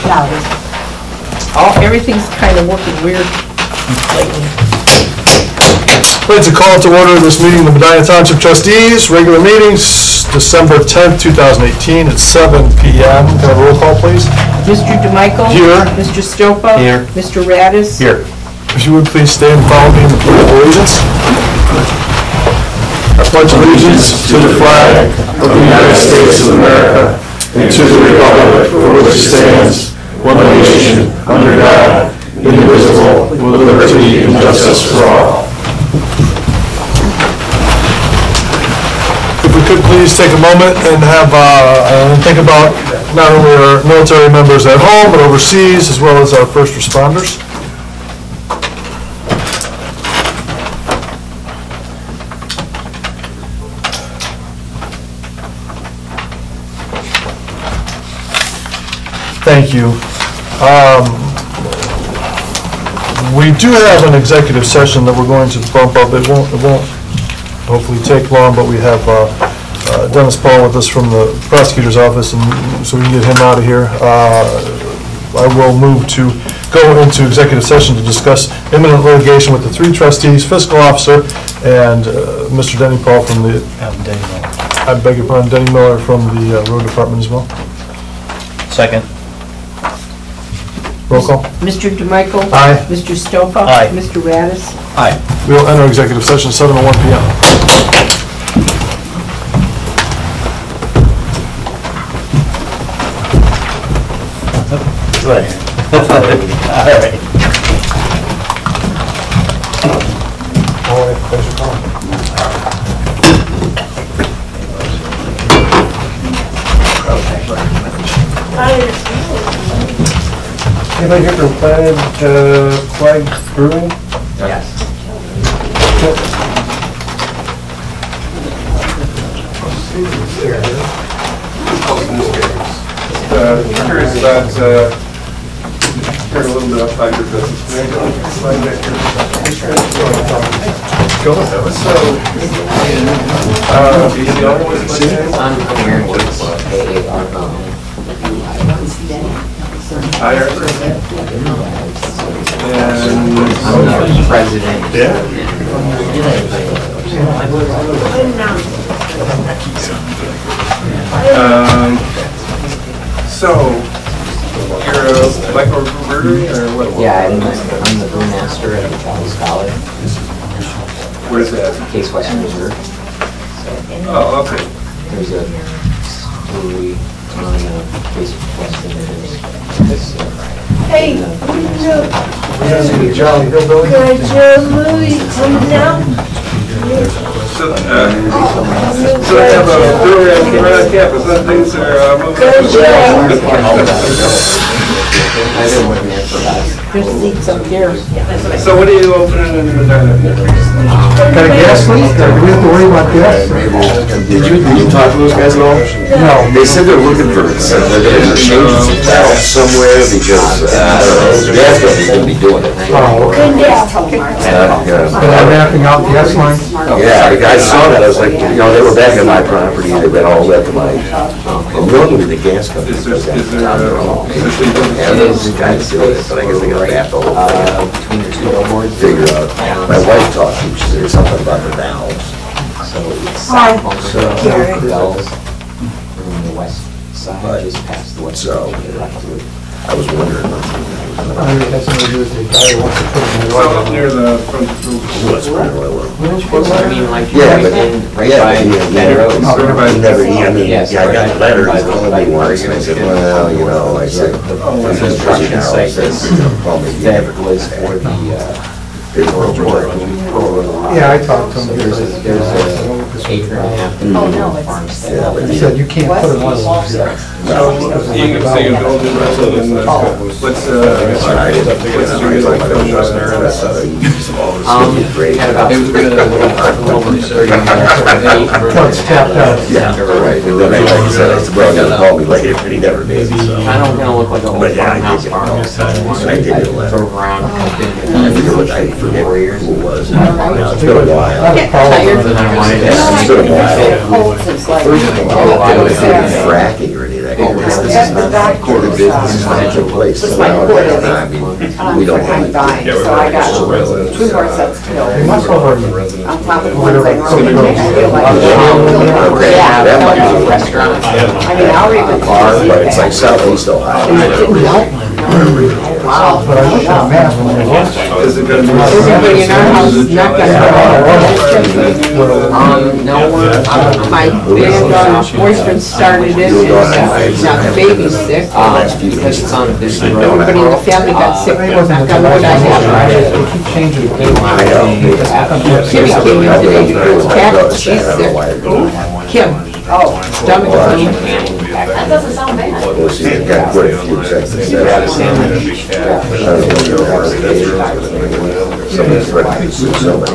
Everything's kind of working weird lately. I'd like to call to order this meeting of the Medina Township Trustees, regular meetings, December 10th, 2018 at 7 p.m. Can I have a roll call, please? Mr. DeMichael? Here. Mr. Stopa? Here. Mr. Radis? Here. If you would please stand and follow me in the pledge of allegiance. I pledge allegiance to the flag of the United States of America and to the republic for which it stands, one nation, under God, indivisible, with liberty and justice for all. If we could please take a moment and have think about not only our military members at home, but overseas, as well as our first responders. Thank you. We do have an executive session that we're going to bump up. It won't hopefully take long, but we have Dennis Paul with us from the prosecutor's office, and so we can get him out of here. I will move to go into executive session to discuss imminent litigation with the three trustees, fiscal officer, and Mr. Denny Paul from the... Denny Miller. I beg your pardon, Denny Miller from the road department as well. Second. Roll call. Mr. DeMichael? Aye. Mr. Stopa? Aye. Mr. Radis? Aye. We will enter executive session 7:01 p.m. Right. All right. Thanks for calling. Anybody here from Planet Flag Brewing? Yes. Curious about, heard a little bit about your business. Slide back here. Go with that. He's the only one that's like that? IRC. I'm the president. Yeah. So, you're a microbrewery or what? Yeah, I'm the brewmaster at the Charles College, Where's that? Case West Reserve. Oh, okay. There's a brewery on Case West Reserve. Hey, Jolly Hillbilly. Louie coming down? So they have a brewery right on campus. That things are moving. I've been working there for about... There's seats up here. So what are you opening in Medina? Got a gas leak? Do we have to worry about gas? Did you talk to those guys at all? No. They said they're looking for they're going to change some valve somewhere because the gas company's going to be doing it. Oh, okay. They're mapping out the gas line? Yeah, the guys saw that. I was like, they were back on my property. They went all the way up to my. And normally the gas company Is does that. there Yeah, those guys do it, but I guess they got to map the whole thing. Between the two billboards. Figure out. My wife talked to me. She said something about the valves. So it's south bunker, bells, from the west side, just past the west side. I was wondering. That's something to do with the guy who wants to put in the so up near the front of the What's my oil? I mean, like, Yeah, but right by that road. He never, I mean, Yes, I got the letter, he's right. calling me once, and I said, well, I said, There's a construction site that was for the, Yeah, I talked to him. there's a acre and a half farm stand. He said you can't put it on the So you can say you're going to wrestle in what's Had about a little over 30 minutes. Once tapped out. Yeah, right, and then like I said, I said, well, he'll call me later, but he never did, so. I don't know, look like a old But yeah, I farmhouse did farm. I did get a letter. Drove around, I've been I forget who it was. Now, it's been a while. Then I wanted to. It's been a while. Cold since like... First of all, I was thinking fracking or anything. Quarter business that took place. So now, I mean, we don't want to. Yeah, we're So I got for residents. 2 more sets to go. For residents. On top of the ones I normally make, I feel like. Okay, Yeah, that might be a restaurant. I mean, I'll read the bar, but it's like Southeast Ohio. And it didn't help. Wow. Is it gonna be? Everybody in our house is not gonna no, my granddaughter's boyfriend started it, and now the baby's sick. Because it's on this road. Everybody in the family got sick, knock on wood, I have. Kimmy came in today to do a cat, she's sick. Kim, stomach pain. That doesn't sound bad. Well, see, they've got quite a few executive sessions. Somebody's ready to sue somebody.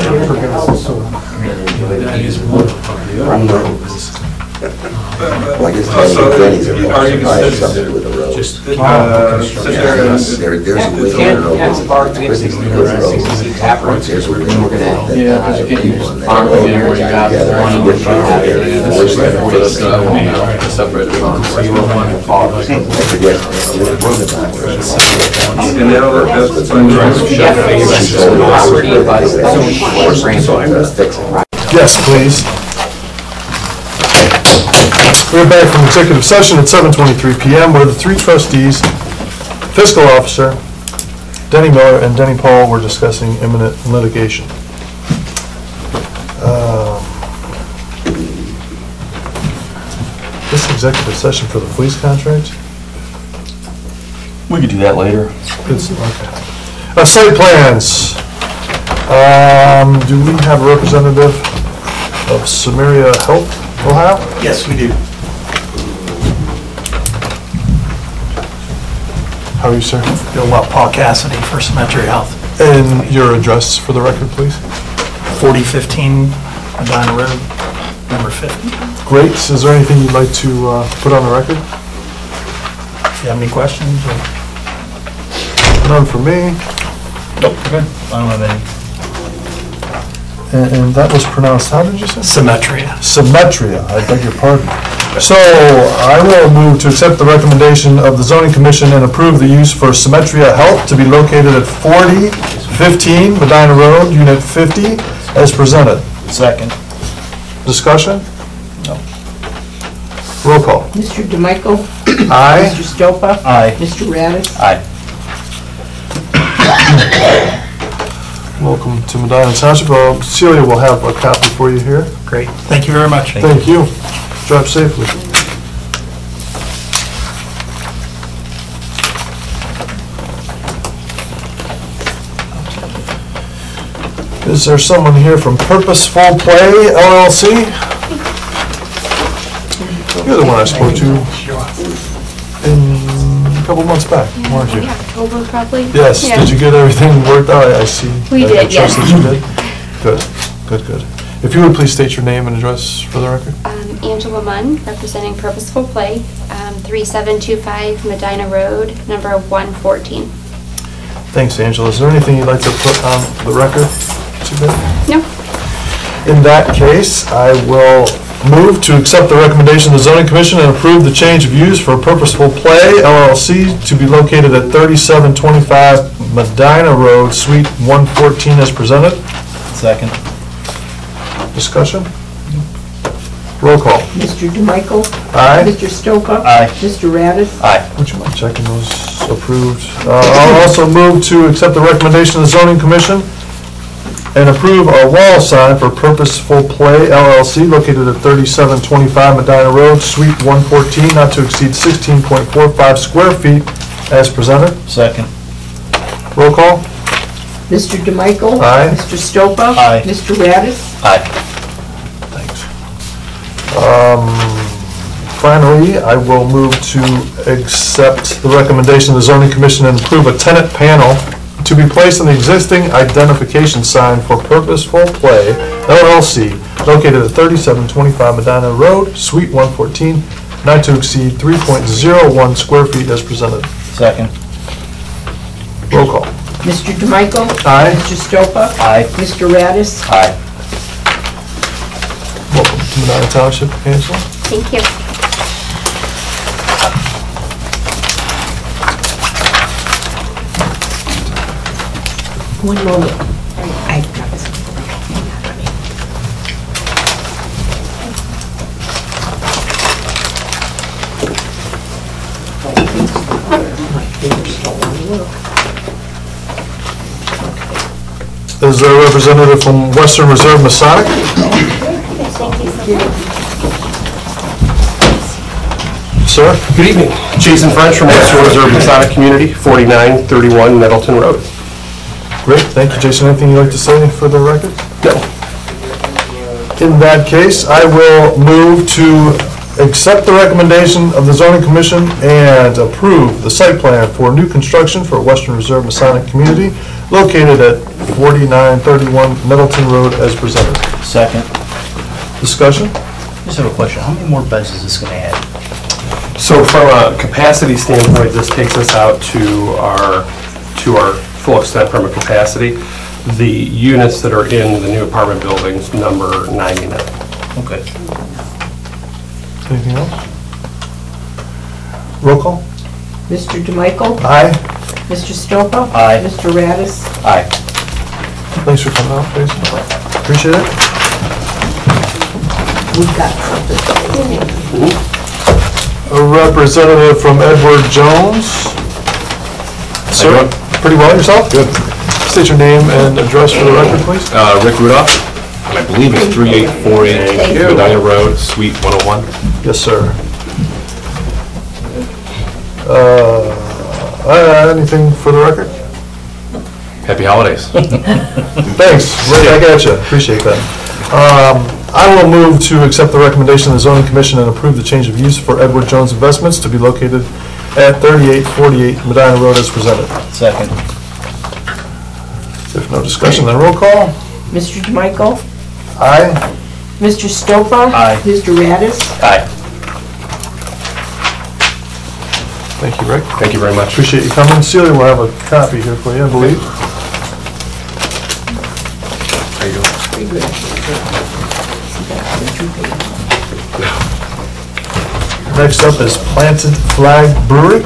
Well, I guess Denny's are buying something with the road. Sit there and. There's a way to know. Here's what we're gonna. There's people in And now that's what's on your. Yes, please. We're back from executive session at 7:23 PM where the 3 trustees, fiscal officer, Denny Miller and Denny Paul were discussing imminent litigation. This executive session for the police contract? We could do that later. It's, okay. Site plans. Do we have a representative of Samaria Health, Ohio? Yes, we do. How are you, sir? Doing well, Paul Cassidy for Symmetry Health. And your address for the record, please? 4015 Medina Road, number 50. Great. Is there anything you'd like to put on the record? If you have any questions? Or... None for me. Nope, good. I don't have any. And that was pronounced, how did you say? Symmetria. Symmetria, I beg your pardon. So I will move to accept the recommendation of the zoning commission and approve the use for Symmetria Health to be located at 4015 Medina Road, Unit 50, as presented. Second. Discussion? No. Roll call. Mr. DeMichael? Aye. Mr. Stopa? Aye. Mr. Radis? Aye. Welcome to Medina Township. Celia will have a copy for you here. Great. Thank you very much. Thank you. Drive safely. Is there someone here from Purposeful Play LLC? You're the one I spoke to a couple months back, weren't you? October probably. Yes, Yeah. did you get everything worked out? I see. We I did, trust yes. that you did. Good, good, good. If you would please state your name and address for the record. Angela Munn, representing Purposeful Play, 3725 Medina Road, number 114. Thanks, Angela. Is there anything you'd like to put on the record today? No. In that case, I will move to accept the recommendation of the zoning commission and approve the change of use for Purposeful Play LLC to be located at 3725 Medina Road, Suite 114 as presented. Second. Discussion? Roll call. Mr. DeMichael? Aye. Mr. Stopa? Aye. Mr. Radis? Aye. Would you mind checking those approved? I'll also move to accept the recommendation of the zoning commission and approve a wall sign for Purposeful Play LLC located at 3725 Medina Road, Suite 114, not to exceed 16.45 square feet as presented. Second. Roll call. Mr. DeMichael? Aye. Mr. Stopa? Aye. Mr. Radis? Aye. Thanks. Finally, I will move to accept the recommendation of the zoning commission and approve a tenant panel to be placed on the existing identification sign for Purposeful Play LLC located at 3725 Medina Road, Suite 114, not to exceed 3.01 square feet as presented. Second. Roll call. Mr. DeMichael? Aye. Mr. Stopa? Aye. Mr. Radis? Aye. Welcome to Medina Township, Angela. Thank you. One moment. I got this. My fingers don't want to work. Is there a representative from Western Reserve Masonic? Sir? Good evening. Jason French from Western Reserve Masonic Community, 4931 Nettleton Road. Great, thank you, Jason. Anything you'd like to say for the record? No. In that case, I will move to accept the recommendation of the zoning commission and approve the site plan for new construction for Western Reserve Masonic Community located at 4931 Nettleton Road as presented. Second. Discussion? Just have a question. How many more beds is this going to add? So from a capacity standpoint, this takes us out to our full extent from a capacity. The units that are in the new apartment buildings number 99. Okay. Anything else? Roll call? Mr. DeMichael? Aye. Mr. Stopa? Aye. Mr. Radis? Aye. Thanks for coming out, Jason. Appreciate it. We got something. A representative from Edward Jones. Sir, pretty well yourself? Good. State your name and address for the record, please. Rick Rudolph, and I believe it's 3848 Medina Road, Suite 101. Yes, sir. Anything for the record? Happy holidays. Thanks, right back at you, appreciate that. I will move to accept the recommendation of the zoning commission and approve the change of use for Edward Jones Investments to be located at 3848 Medina Road as presented. Second. If no discussion, then roll call. Mr. DeMichael? Aye. Mr. Stopa? Aye. Mr. Radis? Aye. Thank you, Rick. Thank you very much. Appreciate you coming. Celia will have a copy here for you, I believe. How you doing? Pretty good. Next up is Planted Flag Brewery.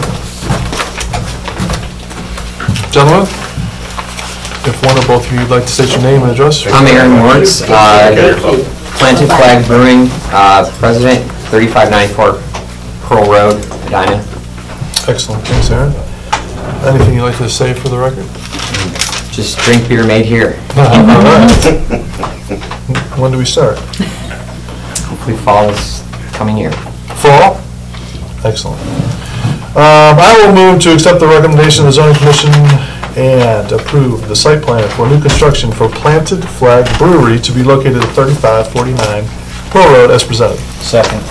Gentlemen, if one or both of you would like to state your name and address. I'm Aaron Moritz, Planted Flag Brewing, President, 3594 Pearl Road, Medina. Excellent, thanks, Aaron. Anything you'd like to say for the record? Just drink beer made here. All right. When do we start? Hopefully fall is coming year. Fall? Excellent. I will move to accept the recommendation of the zoning commission and approve the site plan for new construction for Planted Flag Brewery to be located at 3549 Pearl Road as presented. Second.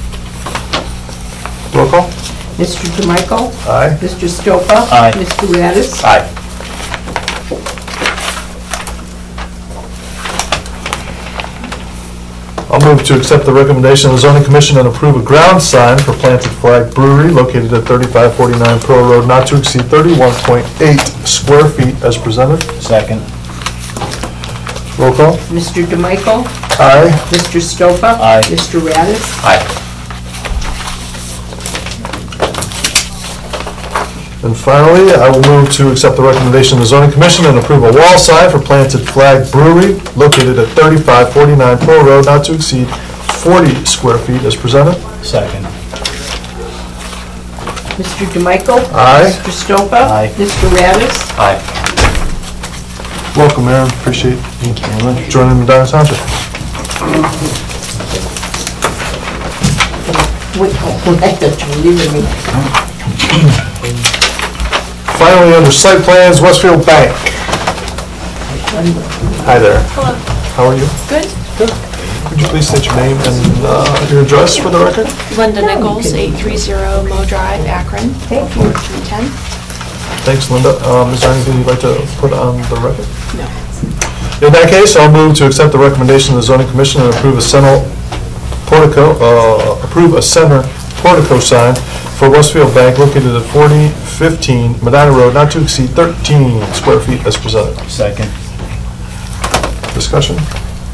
Roll call? Mr. DeMichael? Aye. Mr. Stopa? Aye. Mr. Radis? Aye. I'll move to accept the recommendation of the zoning commission and approve a ground sign for Planted Flag Brewery located at 3549 Pearl Road not to exceed 31.8 square feet as presented. Second. Roll call? Mr. DeMichael? Aye. Mr. Stopa? Aye. Mr. Radis? Aye. And finally, I will move to accept the recommendation of the zoning commission and approve a wall sign for Planted Flag Brewery located at 3549 Pearl Road not to exceed 40 square feet as presented. Second. Mr. DeMichael? Aye. Mr. Stopa? Aye. Mr. Radis? Aye. Welcome, Aaron. Appreciate you joining Medina Township. Wait, you're leaving me. Finally, under site plans, Westfield Bank. Hi there. Hello. How are you? Good. Good. Could you please state your name and your address for the record? Linda Nichols, 830 Mo Drive, Akron. Thank you. 4310. Thanks, Linda. Is there anything you'd like to put on the record? No. In that case, I'll move to accept the recommendation of the zoning commission and approve a center portico sign for Westfield Bank located at 4015 Medina Road, not to exceed 13 square feet as presented. Second. Discussion?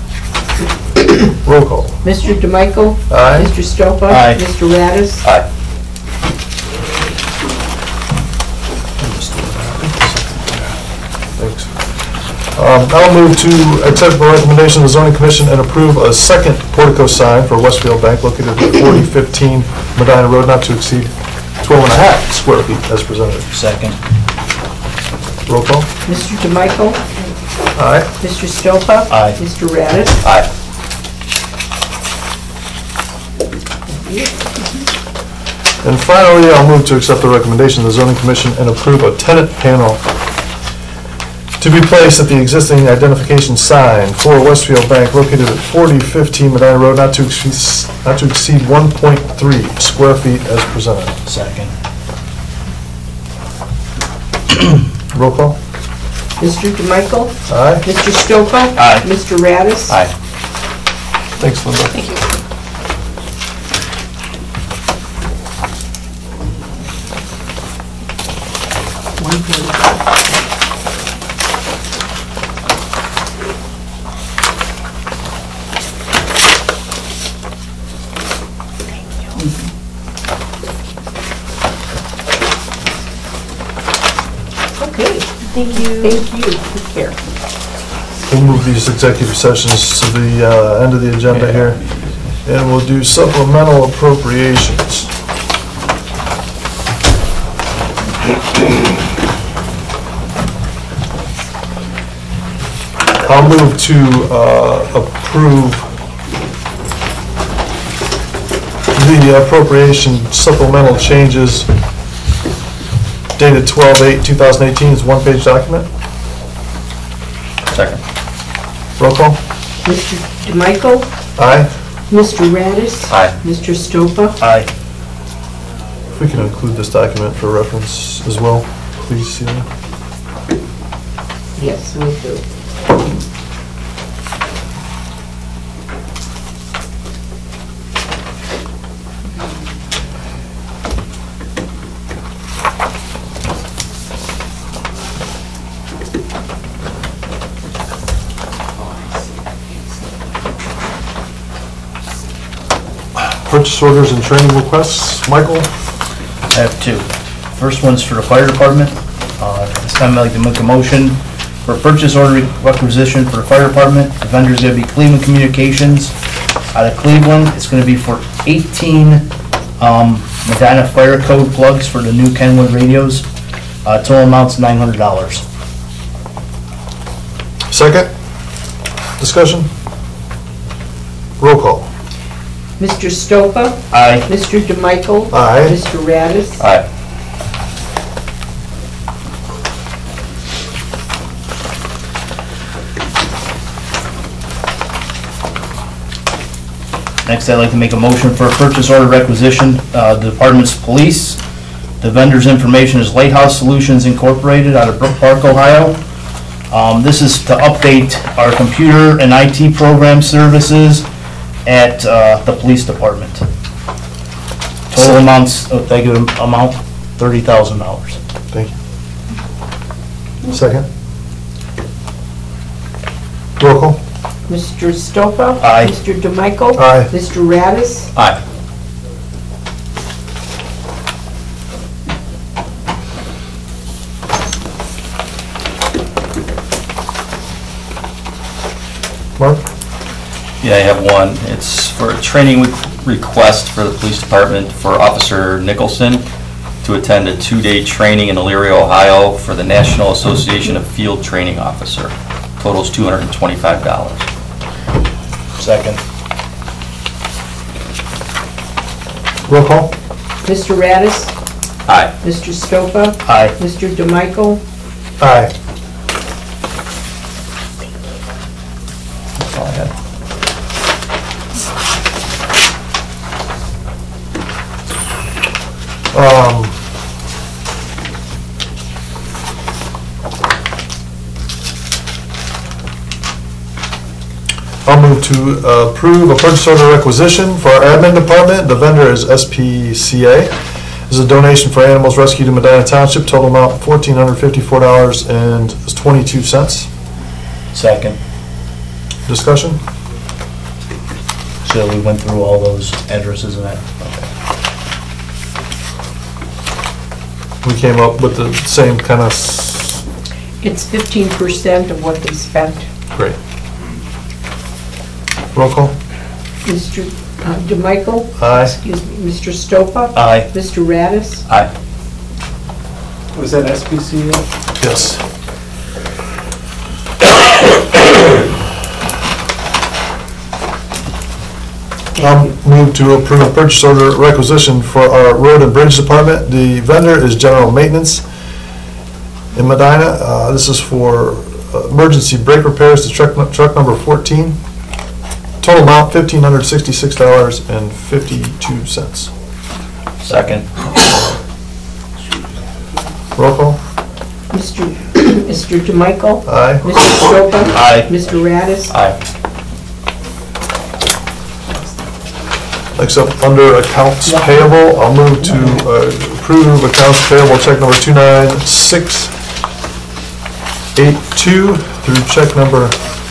Roll call. Mr. DeMichael? Aye. Mr. Stopa? Aye. Mr. Radis? Aye. Thanks. I'll move to accept the recommendation of the zoning commission and approve a second portico sign for Westfield Bank located at 4015 Medina Road, not to exceed 12.5 square feet as presented. Second. Roll call. Mr. DeMichael? Aye. Mr. Stopa? Aye. Mr. Radis? Aye. And finally, I'll move to accept the recommendation of the zoning commission and approve a tenant panel to be placed at the existing identification sign for Westfield Bank located at 4015 Medina Road, not to exceed 1.3 square feet as presented. Second. Roll call. Mr. DeMichael? Aye. Mr. Stopa? Aye. Mr. Radis? Aye. Thanks, Linda. Thank you. Okay. Thank you. Thank you. Take care. We'll move these executive sessions to the end of the agenda here, and we'll do supplemental appropriations. I'll move to approve the appropriation supplemental changes dated 12/8/2018. It's a one-page document. Second. Roll call. Mr. DeMichael? Aye. Mr. Radis? Aye. Mr. Stopa? Aye. If we can include this document for reference as well, please, Celia. Yes, we do. Purchase orders and training requests. Michael? I have two. First one's for the fire department. This time I'd like to make a motion for a purchase order requisition for the fire department. The vendor's gonna be Cleveland Communications out of Cleveland. It's gonna be for 18 Medina Fire Code plugs for the new Kenwood radios. Total amount's $900. Second? Discussion? Roll call. Mr. Stopa? Aye. Mr. DeMichael? Aye. Mr. Radis? Aye. Next, I'd like to make a motion for a purchase order requisition, the department's police. The vendor's information is Lighthouse Solutions Incorporated out of Brook Park, Ohio. This is to update our computer and IT program services at the police department. Total amounts, amount $30,000. Thank you. Second? Roll call. Mr. Stopa? Aye. Mr. DeMichael? Aye. Mr. Radis? Aye. Mark? Yeah, I have one. It's for a training request for the police department for Officer Nicholson to attend a 2-day training in Elyria, Ohio for the National Association of Field Training Officer. Total's $225. Second. Roll call. Mr. Radis? Aye. Mr. Stopa? Aye. Mr. DeMichael? Aye. That's all I had. I'll move to approve a purchase order requisition for our admin department. The vendor is SPCA. This is a donation for animals rescued in Medina Township. Total amount $1,454.22. Second. Discussion? So we went through all those addresses and that? Okay. We came up with the same kind of It's 15% of what they spent. Great. Roll call? Mr. DeMichael? Aye. Excuse me, Mr. Stopa? Aye. Mr. Radis? Aye. Was that SPCA? Yes. I'll move to approve purchase order requisition for our road and bridge department. The vendor is General Maintenance in Medina. This is for emergency brake repairs to truck number 14. Total amount $1,566.52. Second. Roll call? Mr. DeMichael? Aye. Mr. Stopa? Aye. Mr. Radis? Aye. Next up, under accounts payable, I'll move to approve accounts payable check number 29682 through check number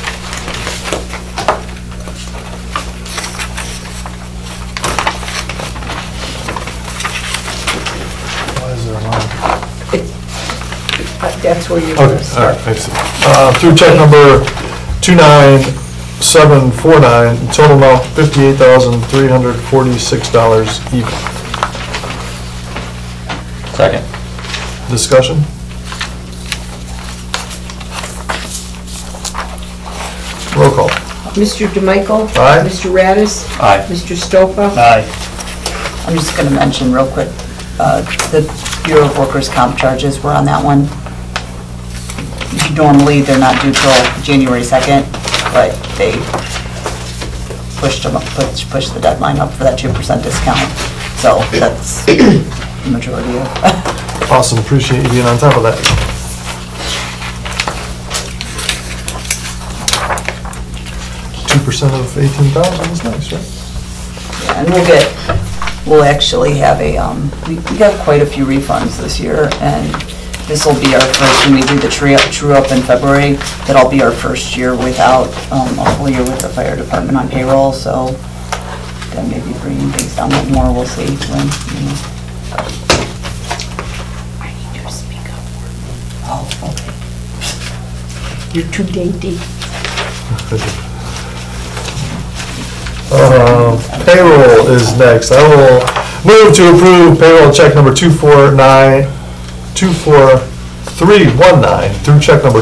why is there a line? That's where you're Okay, going to all right, start. I see. Through check number 29749, total amount $58,346 even. Second. Discussion? Roll call. Mr. DeMichael? Aye. Mr. Radis? Aye. Mr. Stopa? Aye. I'm just going to mention real quick, the Bureau of Workers' Comp charges were on that one. Normally, they're not due till January 2nd, but they pushed the deadline up for that 2% discount. So that's the majority of. Awesome, appreciate you being on top of that. $2 of 18,000 is nice, right? Yeah, and we'll actually have a, we got quite a few refunds this year, and this will be our first, when we do the true up in February, that'll be our first year without, a full year with the fire department on payroll, so then maybe bringing things down a bit more, we'll see when, you know. I need you to speak up. Oh, okay. You're too dainty. Payroll is next. I will move to approve payroll check number 24319 through check number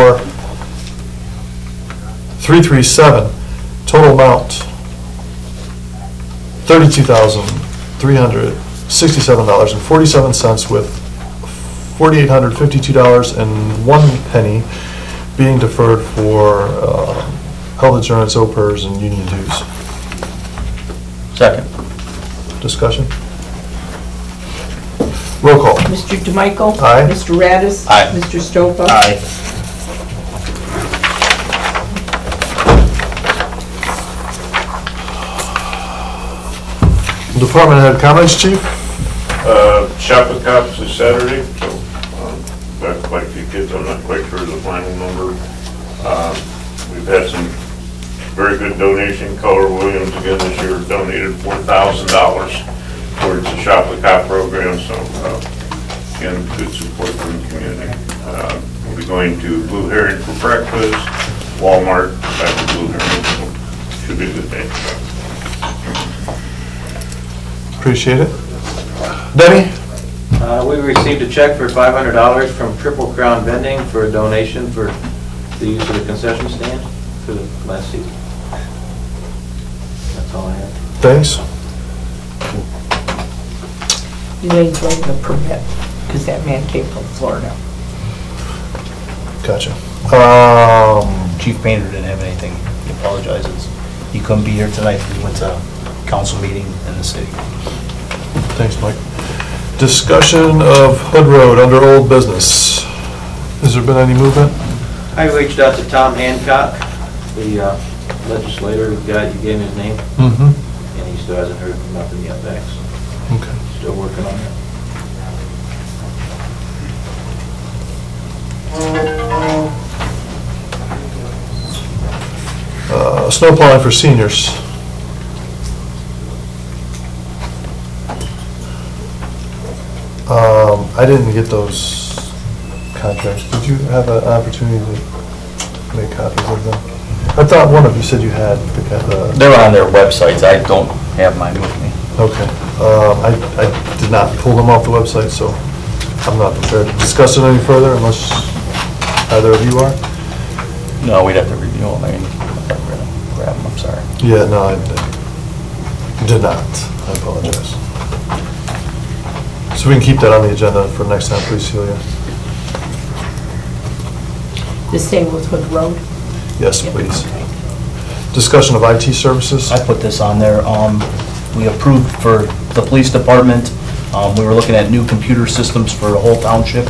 24337. Total amount $32,367.47 with $4,852.01 being deferred for health insurance, OPERS, and union dues. Second. Discussion? Roll call. Mr. DeMichael? Aye. Mr. Radis? Aye. Mr. Stopa? Aye. Department head comments, chief? Chapel Cups is Saturday, so got quite a few kids. I'm not quite sure of the final number. We've had some very good donation. Keller Williams again this year donated $4,000 towards the Shop the Cop program, so again, good support from the community. We'll be going to Blue Heron for breakfast, Walmart, back to Blue Heron, so should be a good day. Appreciate it. Denny? We received a check for $500 from Triple Crown Vending for a donation for the use of the concession stand for the last season. That's all I have. Thanks. You ain't getting the permit, because that man came from Florida. Gotcha. Chief Painter didn't have anything. He apologizes. He couldn't be here tonight. He went to a council meeting in the city. Thanks, Mike. Discussion of Hood Road under old business. Has there been any movement? I reached out to Tom Hancock, the legislator, the guy you gave me his name, Mm-hmm. and he still hasn't heard nothing yet back, so Okay. still working on that. Snow plowing for seniors. I didn't get those contracts. Did you have an opportunity to make copies of them? I thought one of you said you had the. They're on their websites. I don't have mine with me. Okay. I did not pull them off the website, so I'm not prepared to discuss it any further unless either of you are. No, we'd have to review them. I mean, grab them, I'm sorry. Yeah, no, I did not. I apologize. So we can keep that on the agenda for next time, please, Celia. The same with Hood Road? Yes, please. Discussion of IT services. I put this on there. We approved for the police department. We were looking at new computer systems for the whole township.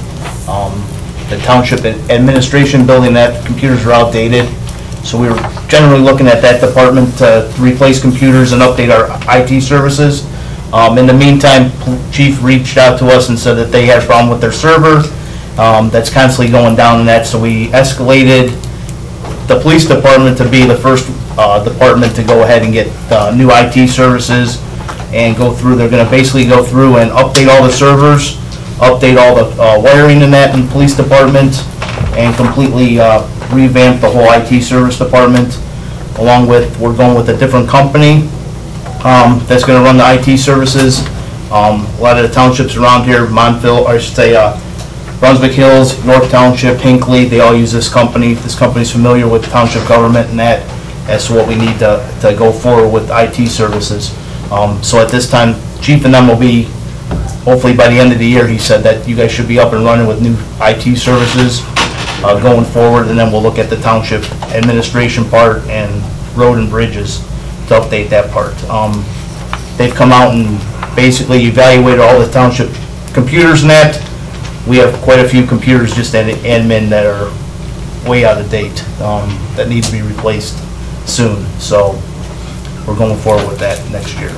The township administration building, that computers are outdated. So we were generally looking at that department to replace computers and update our IT services. In the meantime, Chief reached out to us and said that they had a problem with their server. That's constantly going down and that, so we escalated the police department to be the first department to go ahead and get new IT services and go through. They're going to basically go through and update all the servers, update all the wiring in that in the police department, and completely revamp the whole IT service department. Along with, we're going with a different company that's going to run the IT services. A lot of the townships around here, Montville, or I should say Brunswick Hills, North Township, Hinckley, they all use this company. This company's familiar with township government and that. That's what we need to go forward with IT services. So at this time, Chief and them will be, hopefully by the end of the year, he said that you guys should be up and running with new IT services going forward, and then we'll look at the township administration part and road and bridges to update that part. They've come out and basically evaluated all the township computers and that. We have quite a few computers just at admin that are way out of date, that need to be replaced soon. So we're going forward with that next year.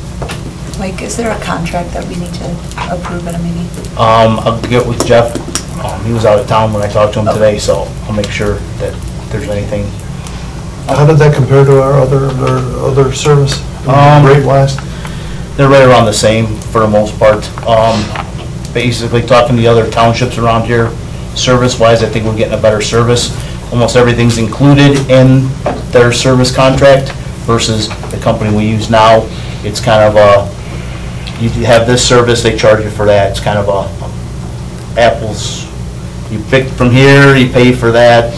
Mike, is there a contract that we need to approve at a meeting? I'll get with Jeff. He was out of town when I talked to him today, so I'll make sure that there's anything. How did that compare to our other service, rate-wise? They're right around the same for the most part. Basically, talking to the other townships around here, service-wise, I think we're getting a better service. Almost everything's included in their service contract versus the company we use now. It's kind of a, you have this service, they charge you for that. It's kind of a apples. You pick from here, you pay for that,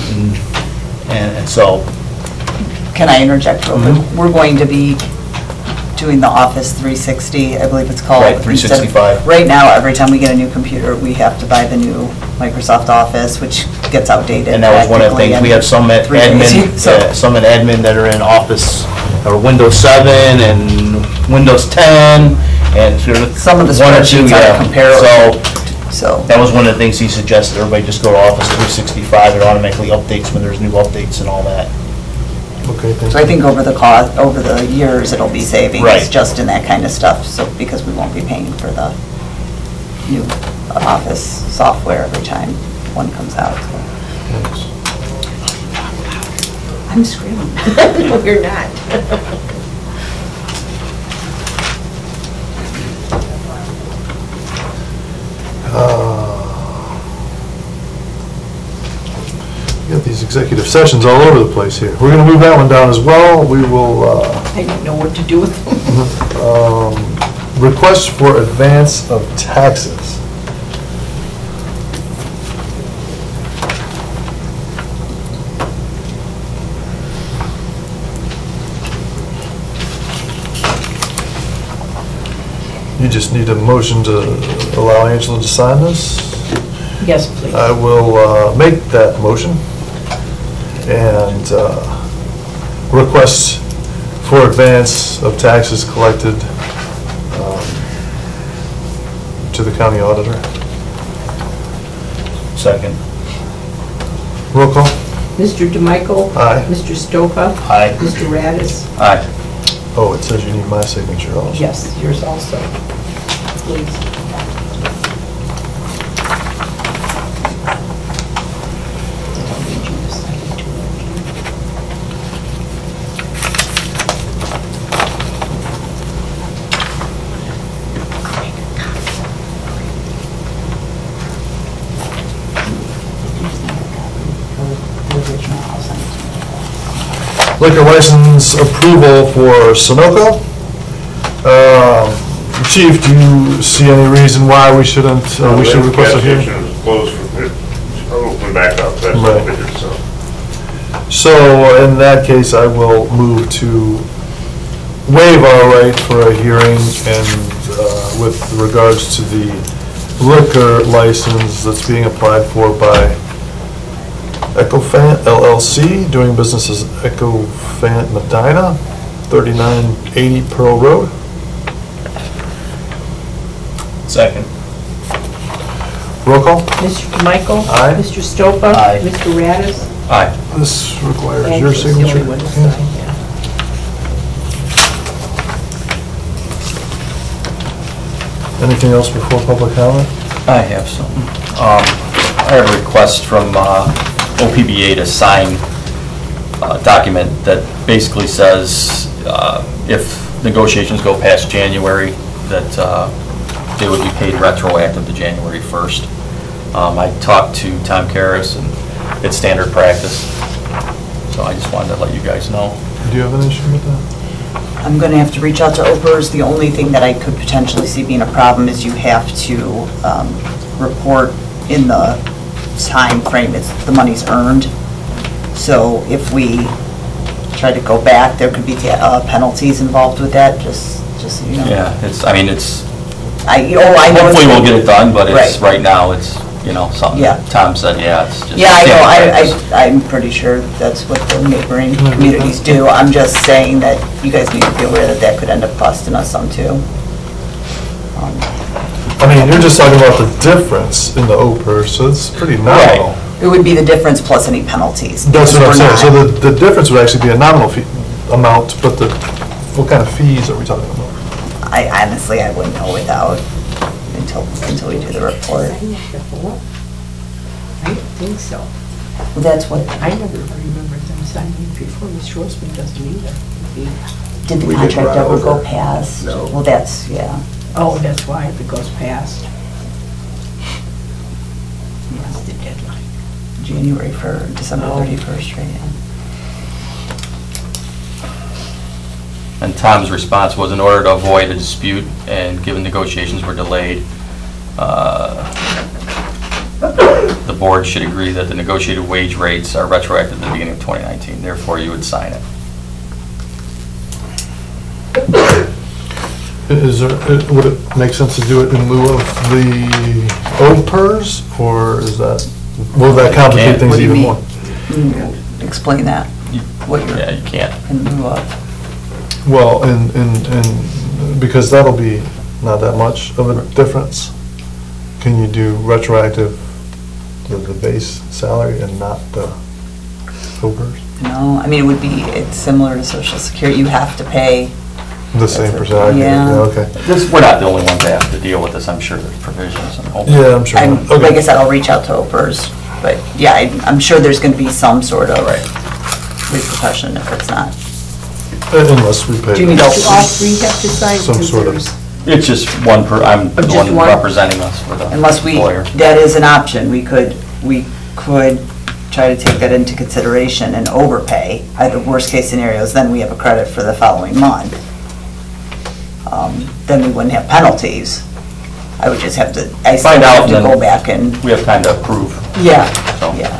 and so. Can I interject real quick? We're going to be doing the Office 360, I believe it's called. Right, 365. Right now, every time we get a new computer, we have to buy the new Microsoft Office, which gets outdated. And that was one of the things, we have some at admin, some at admin that are in Office, or Windows 7 and Windows 10, and some of the one or two, spreadsheets are comparable. So that was one of the things he suggested, everybody just go to Office 365, it automatically updates when there's new updates and all that. Okay, So I think over the years, it'll be savings, Right. just in that kind of stuff, so, because we won't be paying for the new Office software every time one comes out. I'm screaming. No, you're not. We got these executive sessions all over the place here. We're going to move that one down as well. We will, I didn't know what to do with them. request for advance of taxes. You just need a motion to allow Angela to sign this? Yes, please. I will make that motion and request for advance of taxes collected to the county auditor. Second. Roll call. Mr. DeMichael? Aye. Mr. Stopa? Aye. Mr. Radis? Aye. Oh, it says you need my signature also. Yes, yours also. Please. liquor license approval for Sunoco. Chief, do you see any reason why we shouldn't, we should request a hearing? Gas station is closed for, I'll open back up, that's all Right. it is, so. So in that case, I will move to waive our right for a hearing and with regards to the liquor license that's being applied for by Ecofant LLC, doing business as Ecofant Medina, 3980 Pearl Road. Second. Roll call? Mr. DeMichael? Aye. Mr. Stopa? Aye. Mr. Radis? Aye. This requires And your it's the signature. only one to sign, yeah. Anything else before public comment? I have some. I have a request from OPBA to sign a document that basically says if negotiations go past January, that they would be paid retroactive to January 1st. I talked to Tom Karras, and it's standard practice, so I just wanted to let you guys know. Do you have an issue with that? I'm going to have to reach out to OPERS. The only thing that I could potentially see being a problem is you have to report in the time frame it's the money's earned. So if we try to go back, there could be penalties involved with that, just so you know. Yeah, I know. Hopefully we'll get it done, but it's, Right. right now, it's, something Yeah. that Tom said, it's just. Yeah, I know, standard practice. I'm pretty sure that's what the neighboring communities do. I'm just saying that you guys need to be aware that that could end up costing us some too. I mean, you're just talking about the difference in the OPER, so it's pretty nominal. It would be the difference plus any penalties. That's what I'm because we're saying. So not- the difference would actually be a nominal fee amount, but what kind of fees are we talking about? I honestly, I wouldn't know until we do the report. I don't think so. Well, that's what, I never remember them signing before. Mr. Rosman doesn't either. did the We did contract run ever go over. past? No. Well, that's, yeah. Oh, that's why if it goes past. What's the deadline? January for December Oh. 31st, right? Yeah. And Tom's response was, in order to avoid a dispute and given negotiations were delayed, the board should agree that the negotiated wage rates are retroactive to the beginning of 2019. Therefore, you would sign it. Would it make sense to do it in lieu of the OPERS, or will that complicate things What do you even mean? more? Explain that. What you're Yeah, you can't. in lieu of. Well, because that'll be not that much of a difference. Can you do retroactive to the base salary and not the OPERS? No, I mean, it's similar to Social Security. You have to pay. The same percentage? Yeah. Okay. We're not the only ones that have to deal with this. I'm sure there's provisions. Yeah, I'm sure. Okay. Like I said, I'll reach out to OPERS, but yeah, I'm sure there's going to be some sort of repercussion if it's not. Unless we pay. Do you need Do all three have to sign? Some sort of. It's just one I'm the just one one? representing us for the Unless employer. that is an option, we could try to take that into consideration and overpay. The worst case scenario is then we have a credit for the following month. Then we wouldn't have penalties. I would just have to, I still Find out, have to and go back and, we have time to approve. yeah, So. yeah.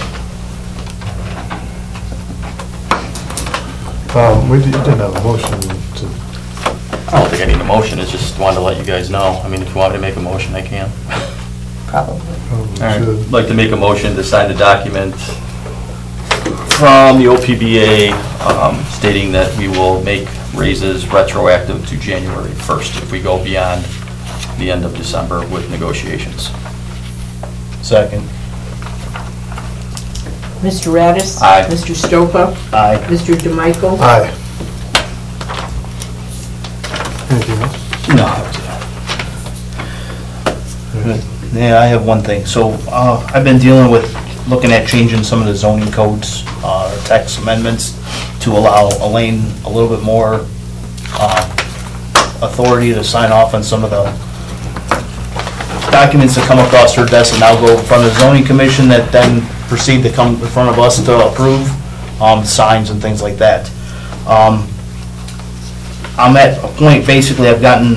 We didn't have a motion to. I don't think I need a motion, it's just wanted to let you guys know. I mean, if you want me to make a motion, I can. Probably. All right, I'd like to make a motion to sign the document from the OPBA stating that we will make raises retroactive to January 1st if we go beyond the end of December with negotiations. Second. Mr. Radis? Aye. Mr. Stopa? Aye. Mr. DeMichael? Aye. Anything else? No. Yeah, I have one thing. So I've been dealing with looking at changing some of the zoning codes, text amendments to allow Elaine a little bit more authority to sign off on some of the documents that come across her desk and now go in front of the zoning commission that then proceed to come in front of us to approve. signs and things like that. I'm at a point, basically, I've gotten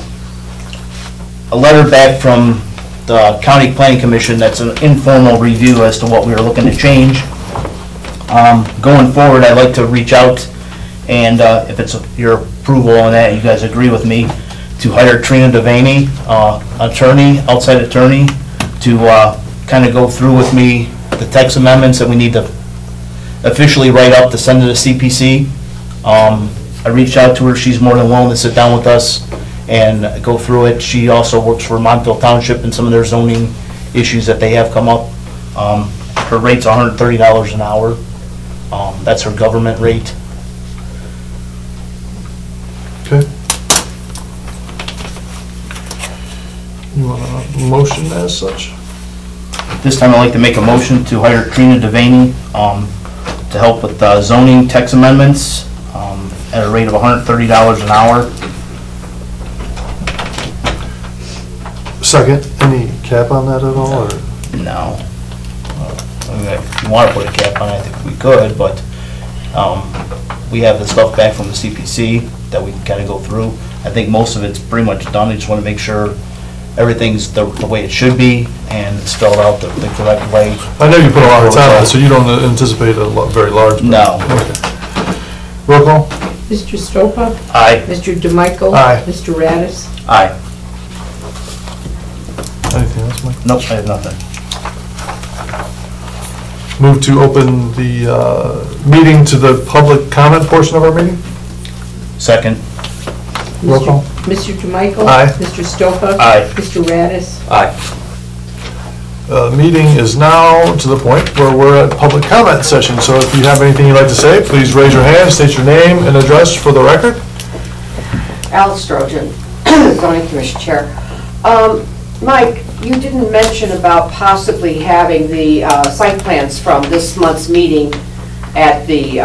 a letter back from the County Planning Commission that's an informal review as to what we are looking to change. Going forward, I'd like to reach out and if it's your approval on that, you guys agree with me, to hire Trina Devaney, outside attorney, to kind of go through with me the text amendments that we need to officially write up to send to the CPC. I reached out to her. She's more than willing to sit down with us and go through it. She also works for Montville Township and some of their zoning issues that they have come up. Her rate's $130 an hour. That's her government rate. Okay. You want a motion as such? This time I'd like to make a motion to hire Trina Devaney to help with zoning text amendments at a rate of $130 an hour. Second, any cap on that at all, or? No. I mean, if you want to put a cap on it, I think we could, but we have the stuff back from the CPC that we can kind of go through. I think most of it's pretty much done. I just want to make sure everything's the way it should be and it's spelled out the correct way. I know you put a lot of time on it, so you don't anticipate a very large. No. Okay. Roll call? Mr. Stopa? Aye. Mr. DeMichael? Aye. Mr. Radis? Aye. Anything else, Mike? Nope, I have nothing. Move to open the meeting to the public comment portion of our meeting? Second. Roll call? Mr. DeMichael? Aye. Mr. Stopa? Aye. Mr. Radis? Aye. Meeting is now to the point where we're at public comment session, so if you have anything you'd like to say, please raise your hand, state your name and address for the record. Alice Strojan, zoning commission chair. Mike, you didn't mention about possibly having the site plans from this month's meeting at the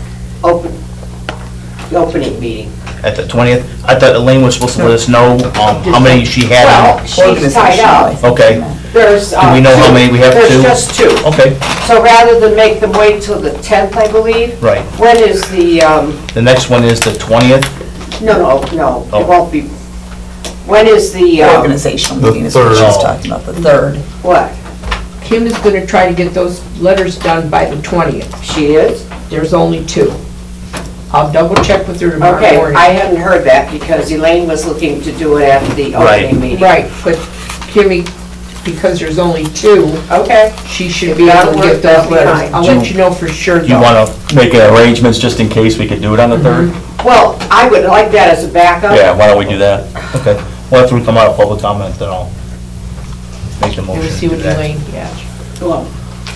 opening meeting. At the 20th? I thought Elaine was supposed to let us know how many she had. Well, she's tied up. Okay. There's Do we know how many we have? There's Two? just two. Okay. So rather than make them wait till the 10th, I believe? Right. When is the, The next one is the 20th? no, Oh. it won't be. When is the? Organizational meeting is what she's talking about, the 3rd. What? Kim is gonna try to get those letters done by the 20th. She is? There's only two. I'll double check with her tomorrow Okay, morning. I hadn't heard that because Elaine was looking to do it after the opening meeting. Right, but Kimmy, because there's only two, Okay. she should If be that'll able to work, get that'll those be letters. fine. I'll let you know for sure Do you though. want to make arrangements just in case we could do it on the 3rd? Well, I would like that as a backup. Yeah, why don't we do that? Okay. Well, after we come out of public comment, then I'll make the And motion we'll to see do what that. Elaine, yeah. Well,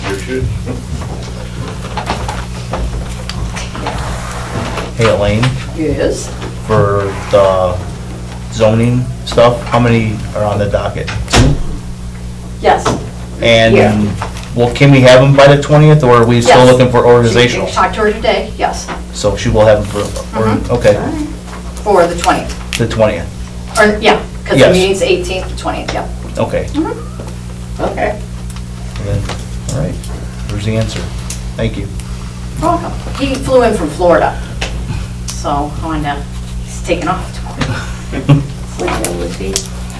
Hey, Elaine, yes. for the zoning stuff, how many are on the docket? Yes. And Yeah. will Kimmy have them by the 20th, or are we still Yes. looking for organizational? Talked to her today, yes, So she will have them for, okay, for the 20th. the 20th, Or, yeah, because Yes. the meeting's 18th to 20th, yep. okay. Okay. And then, all right, there's the answer. Thank you. Welcome. He flew in from Florida, so I wanted to, he's taking off tomorrow. Which was he?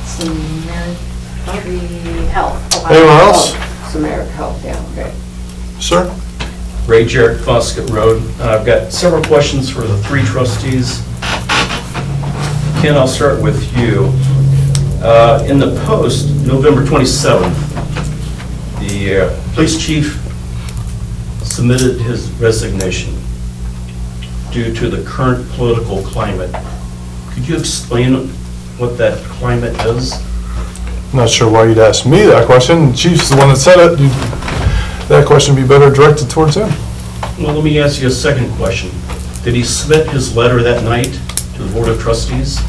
Samaritan Health. Ohio Anyone else? Health. Samaritan Health, yeah, okay. Sir? Ray Jarrett, Foskett Road. I've got several questions for the three trustees. Ken, I'll start with you. In the Post, November 27th, the police chief submitted his resignation due to the current political climate. Could you explain what that climate is? Not sure why you'd ask me that question. The chief's the one that said it. That question would be better directed towards him. Well, let me ask you a second question. Did he submit his letter that night to the Board of Trustees?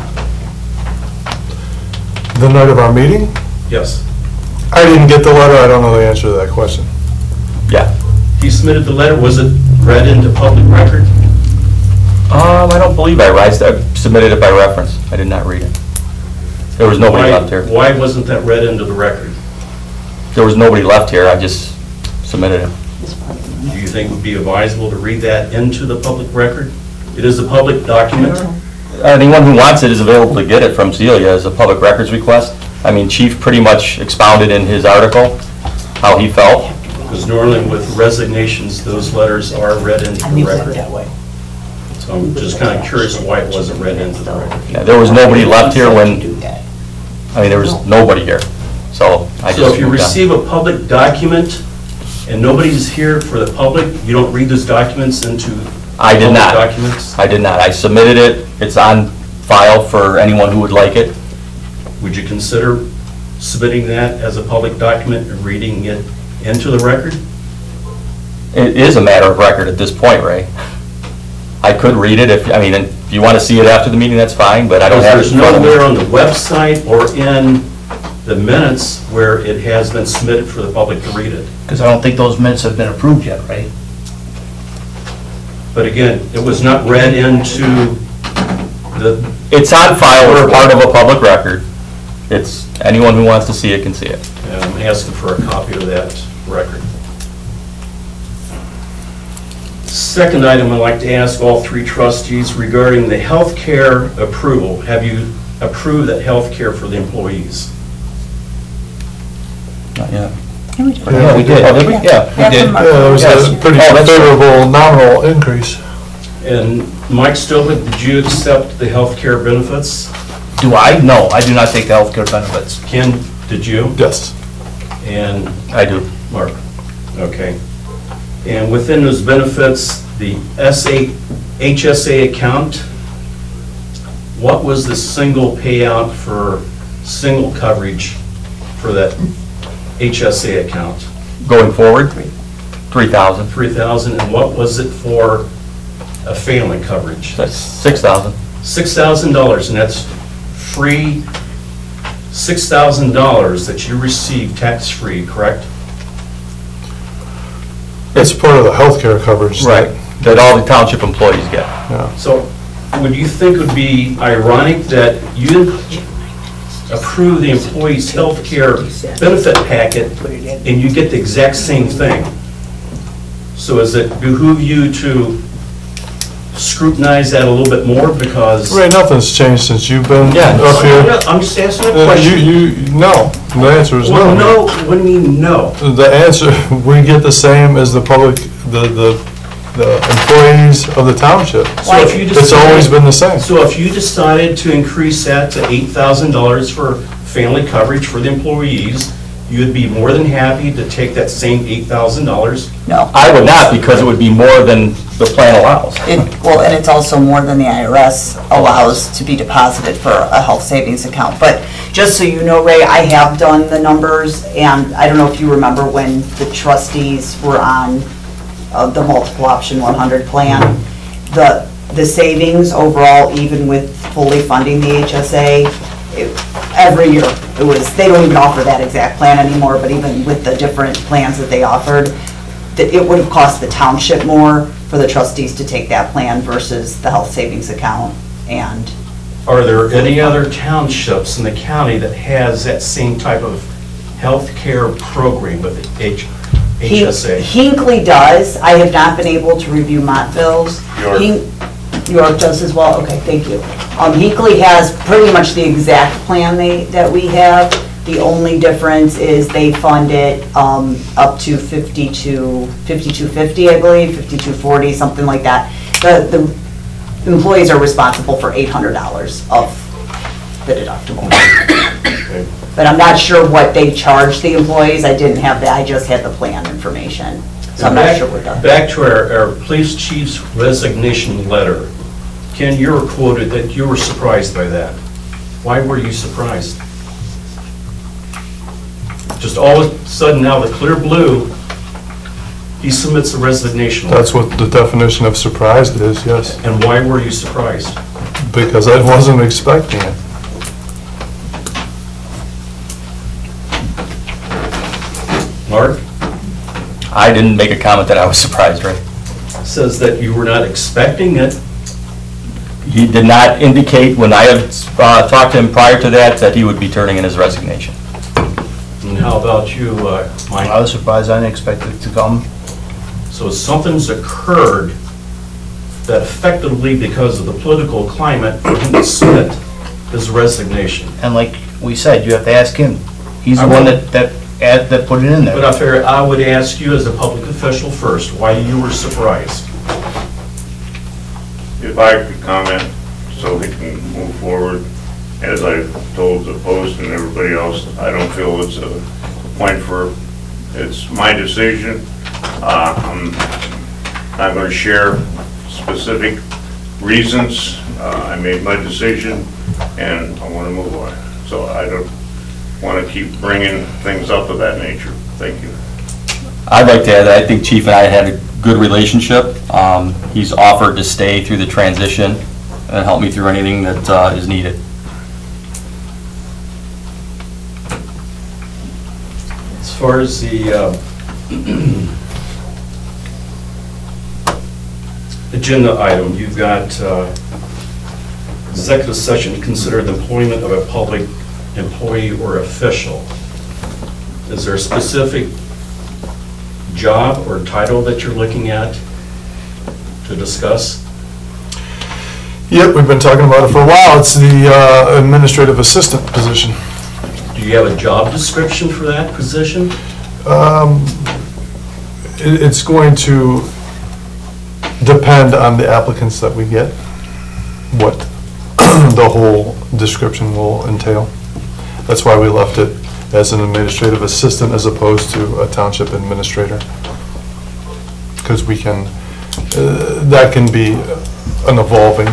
The night of our meeting? Yes. I didn't get the letter. I don't know the answer to that question. Yeah. He submitted the letter. Was it read into public record? I don't believe I submitted it by reference. I did not read it. There was nobody left here. Why wasn't that read into the record? There was nobody left here. I just submitted it. Do you think it would be advisable to read that into the public record? It is a public document. Anyone who wants it is available to get it from Celia as a public records request. I mean, Chief pretty much expounded in his article how he felt. Because normally with resignations, those letters are read into the record. So I'm just kind of curious why it wasn't read into the record. Yeah, there was nobody left here when, I mean, there was nobody here. So I just. So if you moved on. receive a public document and nobody's here for the public, you don't read those documents into I did public not. documents? I did not. I submitted it. It's on file for anyone who would like it. Would you consider submitting that as a public document and reading it into the record? It is a matter of record at this point, Ray. I could read it if, I mean, if you want to see it after the meeting, that's fine, but I don't have it There's in front of me. nowhere on the website or in the minutes where it has been submitted for the public to read it. Because I don't think those minutes have been approved yet, right? But again, it was not read into the... It's on file as part of a public record. It's, anyone who wants to see it can see it. I'm asking for a copy of that record. Second item, I'd like to ask all three trustees regarding the health care approval. Have you approved that health care for the employees? Not yet. Yeah, we did. Oh, did we? Yeah, we did. Yeah, there was a pretty favorable nominal increase. And Mike Stobik, did you accept the health care benefits? Do I? No, I do not take the health care benefits. Ken, did you? Yes. And I do. Mark? Okay. And within those benefits, the HSA account, what was the single payout for single coverage for that HSA account? Going forward, 3,000. 3,000, and what was it for a family coverage? That's 6,000. $6,000, and that's free $6,000 that you receive tax-free, correct? It's part of the healthcare coverage. Right, that all the township employees get. Yeah. So would you think it would be ironic that you approve the employee's health care benefit packet and you get the exact same thing? So does it behoove you to scrutinize that a little bit more because... Ray, nothing's changed since you've been up here. I'm just asking a question. No. The answer is Well, no. no, what do you mean no? The answer, we get the same as the public, the employees of the township. So if you It's always been the same. So if you decided to increase that to $8,000 for family coverage for the employees, you would be more than happy to take that same $8,000? No. I would not, because it would be more than the plan allows. Well, and it's also more than the IRS allows to be deposited for a health savings account. But just so you know, Ray, I have done the numbers, and I don't know if you remember when the trustees were on the multiple option 100 plan, the savings overall, even with fully funding the HSA, every year, it was, they don't even offer that exact plan anymore, but even with the different plans that they offered, it would have cost the township more for the trustees to take that plan versus the health savings account. And are there any other townships in the county that has that same type of health care program with the HSA? Hinckley does. I have not been able to review Montville's. York does as well? Okay, thank you. Hinckley has pretty much the exact plan that we have. The only difference is they fund it up to $52.50, I believe, $52.40, something like that. The employees are responsible for $800 of the deductible. Okay. But I'm not sure what they charge the employees. I didn't have that. I just had the plan information. So I'm not sure what that. Back to our police chief's resignation letter. Ken, you were quoted that you were surprised by that. Why were you surprised? Just all of a sudden, now the clear blue, he submits a resignation letter. That's what the definition of surprised is, yes. And why were you surprised? Because I wasn't expecting it. Mark? I didn't make a comment that I was surprised, right? Says that you were not expecting it. He did not indicate, when I had talked to him prior to that he would be turning in his resignation. And how about you, Mike? I was surprised. I didn't expect it to come. So something's occurred that effectively, because of the political climate, for him to submit his resignation. And like we said, you have to ask him. He's the one that put it in there. But I figure I would ask you as a public official first, why you were surprised. If I could comment so we can move forward, as I told the Post and everybody else, I don't feel it's a point for, it's my decision. I'm not going to share specific reasons. I made my decision and I want to move on. So I don't want to keep bringing things up of that nature. Thank you. I'd like to add that I think Chief and I had a good relationship. He's offered to stay through the transition and help me through anything that is needed. As far as the agenda item, you've got executive session to consider the employment of a public employee or official. Is there a specific job or title that you're looking at to discuss? Yep, we've been talking about it for a while. It's the administrative assistant position. Do you have a job description for that position? It's going to depend on the applicants that we get, what the whole description will entail. That's why we left it as an administrative assistant as opposed to a township administrator. Because we can, that can be an evolving.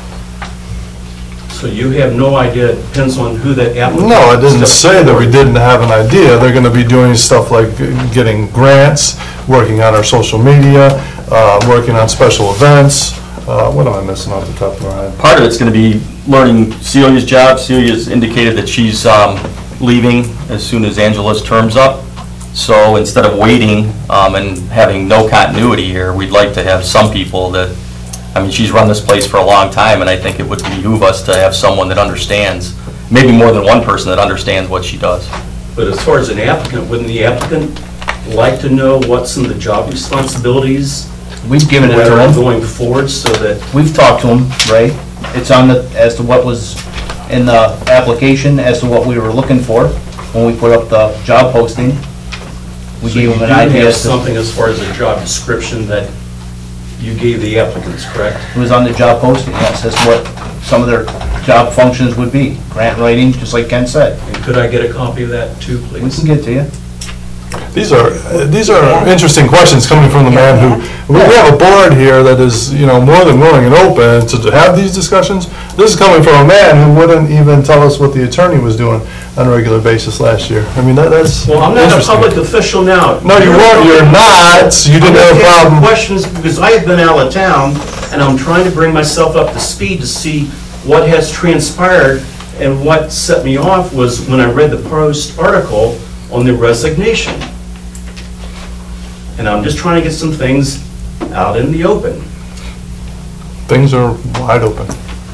So you have no idea, it depends on who that applicant is? No, I didn't say that we didn't have an idea. They're going to be doing stuff like getting grants, working on our social media, working on special events. What am I missing off the top of my head? Part of it's going to be learning Celia's job. Celia's indicated that she's leaving as soon as Angela's term's up. So instead of waiting and having no continuity here, we'd like to have some people that, I mean, she's run this place for a long time, and I think it would behoove us to have someone that understands, maybe more than one person that understands what she does. But as far as an applicant, wouldn't the applicant like to know what's in the job responsibilities? We've given it to him. Going forward so that... We've talked to him, right? It's on the, as to what was in the application, as to what we were looking for when we put up the job posting. We gave him an idea. So you do have something as far as a job description that you gave the applicants, correct? It was on the job posting, yes. That's what some of their job functions would be. Grant writing, just like Ken said. And could I get a copy of that too, please? We can get to you. These are interesting questions coming from the man who, we have a board here that is, you know, more than willing and open to have these discussions. This is coming from a man who wouldn't even tell us what the attorney was doing on a regular basis last year. I mean, that's Well, I'm not a interesting. public official now. No, you weren't, you're not, you didn't have a problem. Questions, because I have been out of town, and I'm trying to bring myself up to speed to see what has transpired, and what set me off was when I read the Post article on the resignation. And I'm just trying to get some things out in the open. Things are wide open.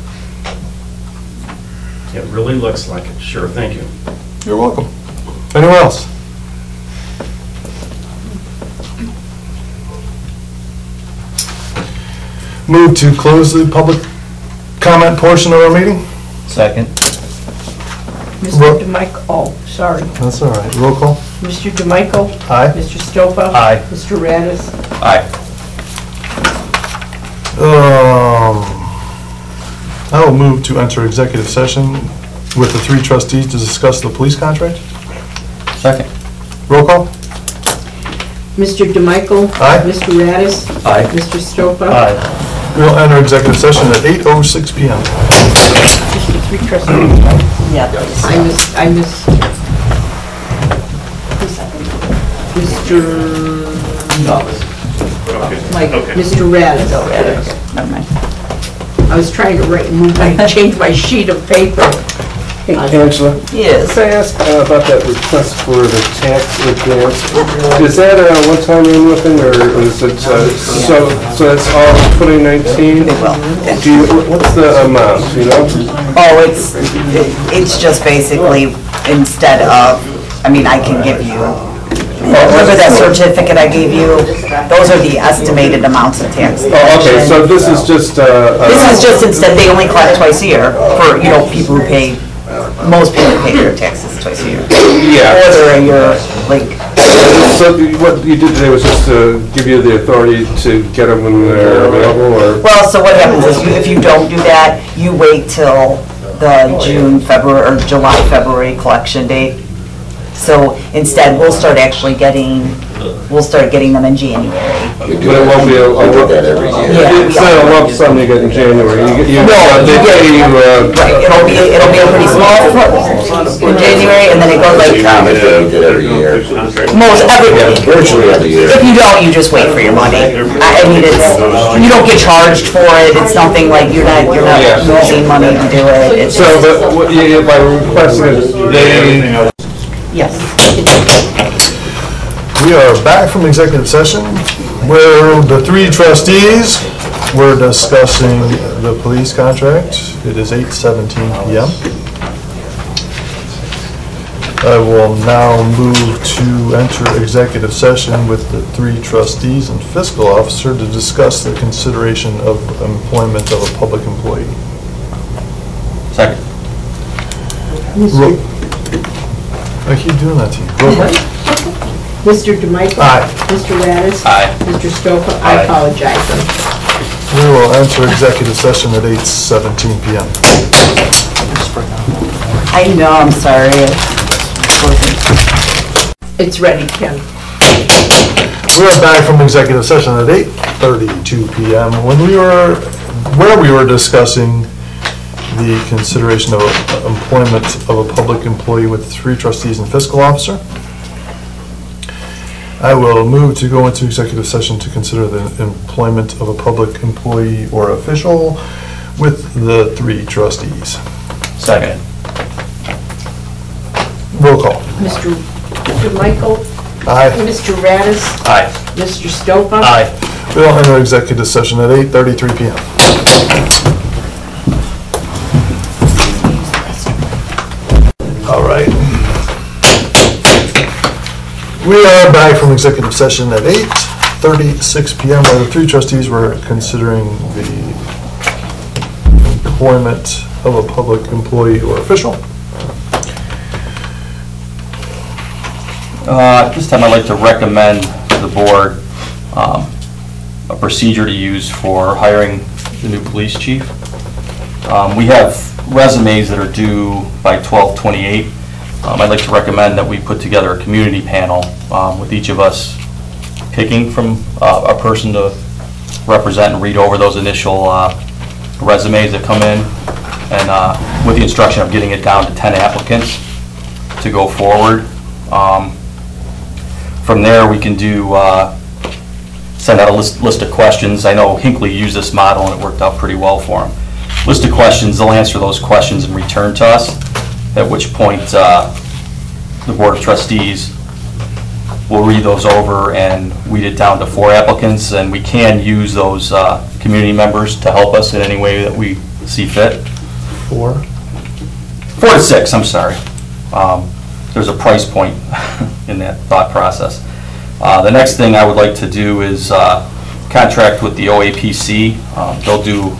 It really looks like it. Sure, thank you. You're welcome. Anyone else? Move to close the public comment portion of our meeting? Second. Mr. DeMichael, oh, sorry. That's all right. Roll call? Mr. DeMichael? Aye. Mr. Stopa? Aye. Mr. Radis? Aye. I will move to enter executive session with the three trustees to discuss the police contract. Second. Roll call? Mr. DeMichael? Aye. Mr. Radis? Aye. Mr. Stopa? Aye. We'll enter executive session at 8:06 PM. Just the three trustees, right? Yeah. I missed. Mr. Mike, Mr. Radis. Never mind. I was trying to change my sheet of paper. Angela? Yes. Could I ask about that request for the tax advance? Is that a one-time annual thing, or is it, so that's all 2019? Well, What's the amount, you know? Oh, it's just basically, instead of, I mean, I can give you Remember that certificate I gave you? Those are the estimated amounts of tax. Oh, okay, so this is just, This is just instead, they only collect twice a year for, people who pay, most people pay their taxes twice a year. Yeah. Or they're a year, like. So what you did today was just to give you the authority to get them when they're available, or? Well, so what happens is, if you don't do that, you wait till the June, February, or July, February collection date. So instead, we'll start getting them in January. But it won't be a do that every year. Yeah. It's not a lump sum you get in January. They pay you, Right, it'll be a pretty small in January, and then it goes like, Common thing you did every year. Virtually every year. If you don't, you just wait for your money. I mean, you don't get charged for it, it's nothing like, you're not losing money to do it. It's so, but by requesting it, they... Yes. We are back from executive session where the three trustees were discussing the police contract. It is 8:17 p.m. I will now move to enter executive session with the three trustees and fiscal officer to discuss the consideration of employment of a public employee. Second. I keep doing that to you. Roll call. Mr. DeMichael? Aye. Mr. Radis? Aye. Mr. Stofa? Aye. I apologize. We will enter executive session at 8:17 p.m. I know, I'm sorry. It's ready, Ken. We are back from executive session at 8:32 p.m. where we were discussing the consideration of employment of a public employee with three trustees and fiscal officer. I will move to go into executive session to consider the employment of a public employee or official with the three trustees. Second. Roll call. Mr. DeMichael? Aye. Mr. Radis? Aye. Mr. Stofa? Aye. We will enter executive session at 8:33 p.m. All right. We are back from executive session at 8:36 p.m. where the three trustees were considering the employment of a public employee or official. At this time, I'd like to recommend to the board a procedure to use for hiring the new police chief. We have resumes that are due by 12/28. I'd like to recommend that we put together a community panel with each of us picking from a person to represent and read over those initial resumes that come in, and with the instruction of getting it down to 10 applicants to go forward. From there, we can send out a list of questions. I know Hinckley used this model and it worked out pretty well for him. List of questions, they'll answer those questions and return to us, at which point the Board of Trustees will read those over and weed it down to 4 applicants, and we can use those community members to help us in any way that we see fit. 4 to 6, I'm sorry. There's a price point in that thought process. The next thing I would like to do is contract with the OAPC. They'll do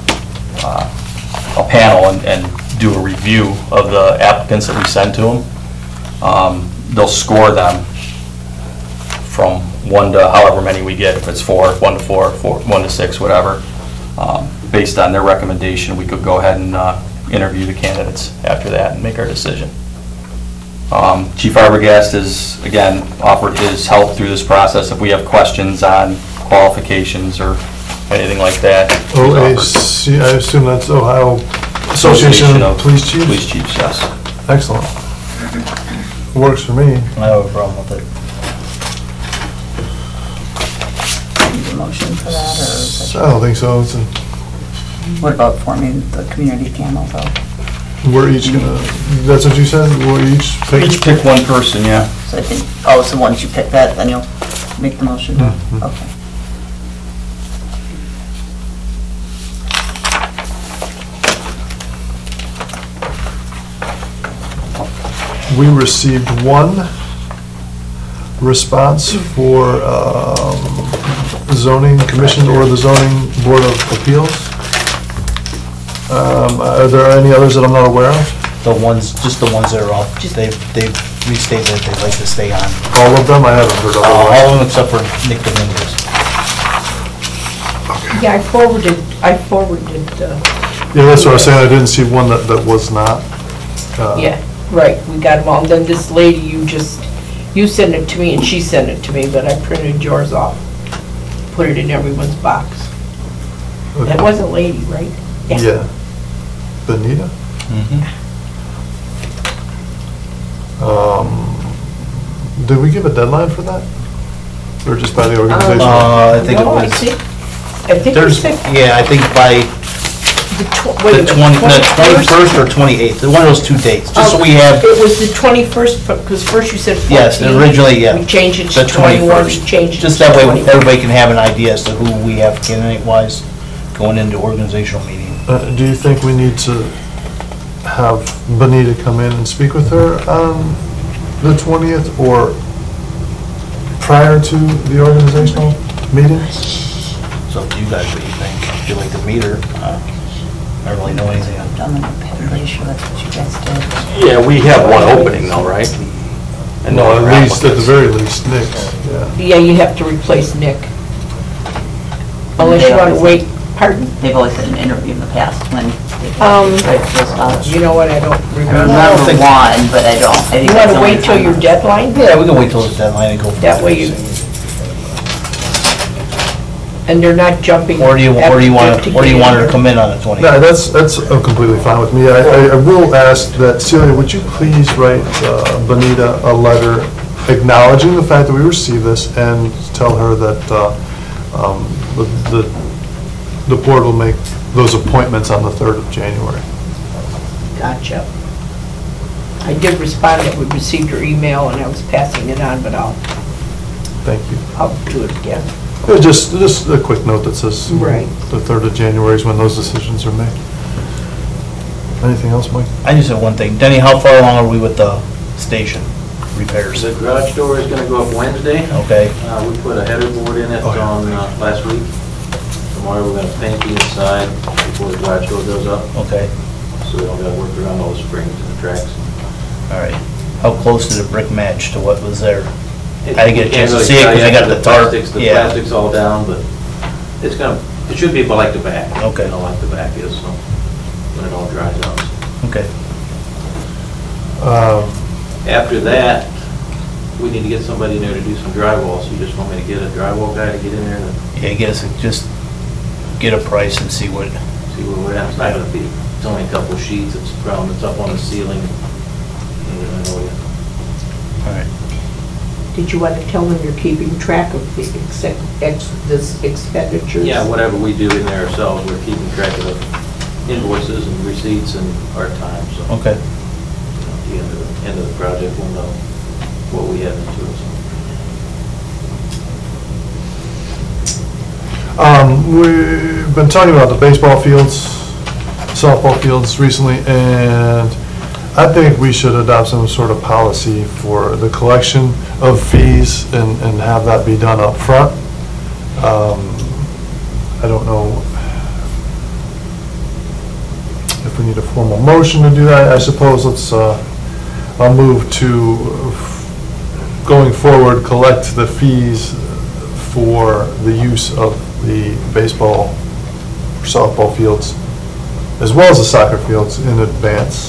a panel and do a review of the applicants that we send to them. They'll score them from 1 to however many we get. If it's 4, 1 to 4, 1 to 6, whatever. Based on their recommendation, we could go ahead and interview the candidates after that and make our decision. Chief Arbogast has, again, offered his help through this process if we have questions on qualifications or anything like that. OAC, I assume that's Ohio Association of Police Chiefs? Police Chiefs, yes. Excellent. Works for me. I have a problem with it. Need a motion for that, or is that- I don't think so. What about forming the community panel, though? We're each gonna, that's what you said? We'll each pick? Each pick one person, yeah. So I think, so once you pick that, then you'll make the motion? Okay. We received one response for zoning commission or the zoning board of appeals. Are there any others that I'm not aware of? Just the ones that are off, they've restated that they'd like to stay on. All of them? I haven't heard of All them. of them except for Nick Dominguez. Yeah, I forwarded, Yeah, that's what I was saying, I didn't see one that was not. yeah, right, we got them all. And then this lady, you sent it to me and she sent it to me, but I printed yours off, put it in everyone's box. That wasn't lady, right? Yeah. Benita? Did we give a deadline for that? Or just by the organization? I think it No, was. I think There's, it's the yeah, I think by wait a the minute, 21st or 28th, one of those two dates, just so we have, It was the 21st, because first you said 14. yes, originally, yeah. We changed it the to 21, we 21st. changed it to Just that way, 21. everybody can have an idea as to who we have candidate-wise going into organizational meeting. Do you think we need to have Benita come in and speak with her on the 20th or prior to the organizational meeting? So up to you guys, what you think? If you like to meet her, I don't really know anything. I'm pretty sure that's what you guys did. Yeah, we have one opening though, right? And No, other at least, at the applicants. very least, Nick's, yeah. Yeah, you have to replace Nick. Unless you want to wait, pardon? They've always had an interview in the past when You know what, I don't I remember. remember one, but I don't. I think You want that's to the only wait till time. your deadline? Yeah, we can wait till the deadline and go. That way you, and they're not jumping. Or do you want her to come in on the 20th? No, that's completely fine with me. I will ask that, Celia, would you please write Benita a letter acknowledging the fact that we received this and tell her that the board will make those appointments on the 3rd of January. Gotcha. I did respond that we received your email and I was passing it on, but Thank you. I'll do it again. Yeah, just a quick note that says Right. the 3rd of January is when those decisions are made. Anything else, Mike? I just have one thing. Denny, how far along are we with the station repairs? The garage door is gonna go up Wednesday. Okay. We put a header board in it on last week. Tomorrow we're gonna paint the inside before the garage door goes up, Okay, so we don't gotta work around all the springs and the tracks. all right. How close did the brick match to what was there? It- I didn't get a we chance to can't see it really because I tell got yet, the tarp. The Yeah. plastic's all down, but it's gonna, it should be about like the back. Okay. You know, like the back is, so when it all dries out. Okay. After that, we need to get somebody in there to do some drywall, so you just want me to get a drywall guy to get in there and Yeah, just get a price and see what, see where we're at. It's not gonna be, it's only a couple of sheets, it's ground, it's up on the ceiling. And I know you- all right. Did you want to tell them you're keeping track of the this expenditures? Yeah, whatever we do in there ourselves, we're keeping track of invoices and receipts and our time, so. Okay. At the end of the project, we'll know what we have into it. We've been talking about the baseball fields, softball fields recently, and I think we should adopt some sort of policy for the collection of fees and have that be done up front. I don't know if we need a formal motion to do that. I suppose I'll move to, going forward, collect the fees for the use of the baseball, softball fields, as well as the soccer fields in advance.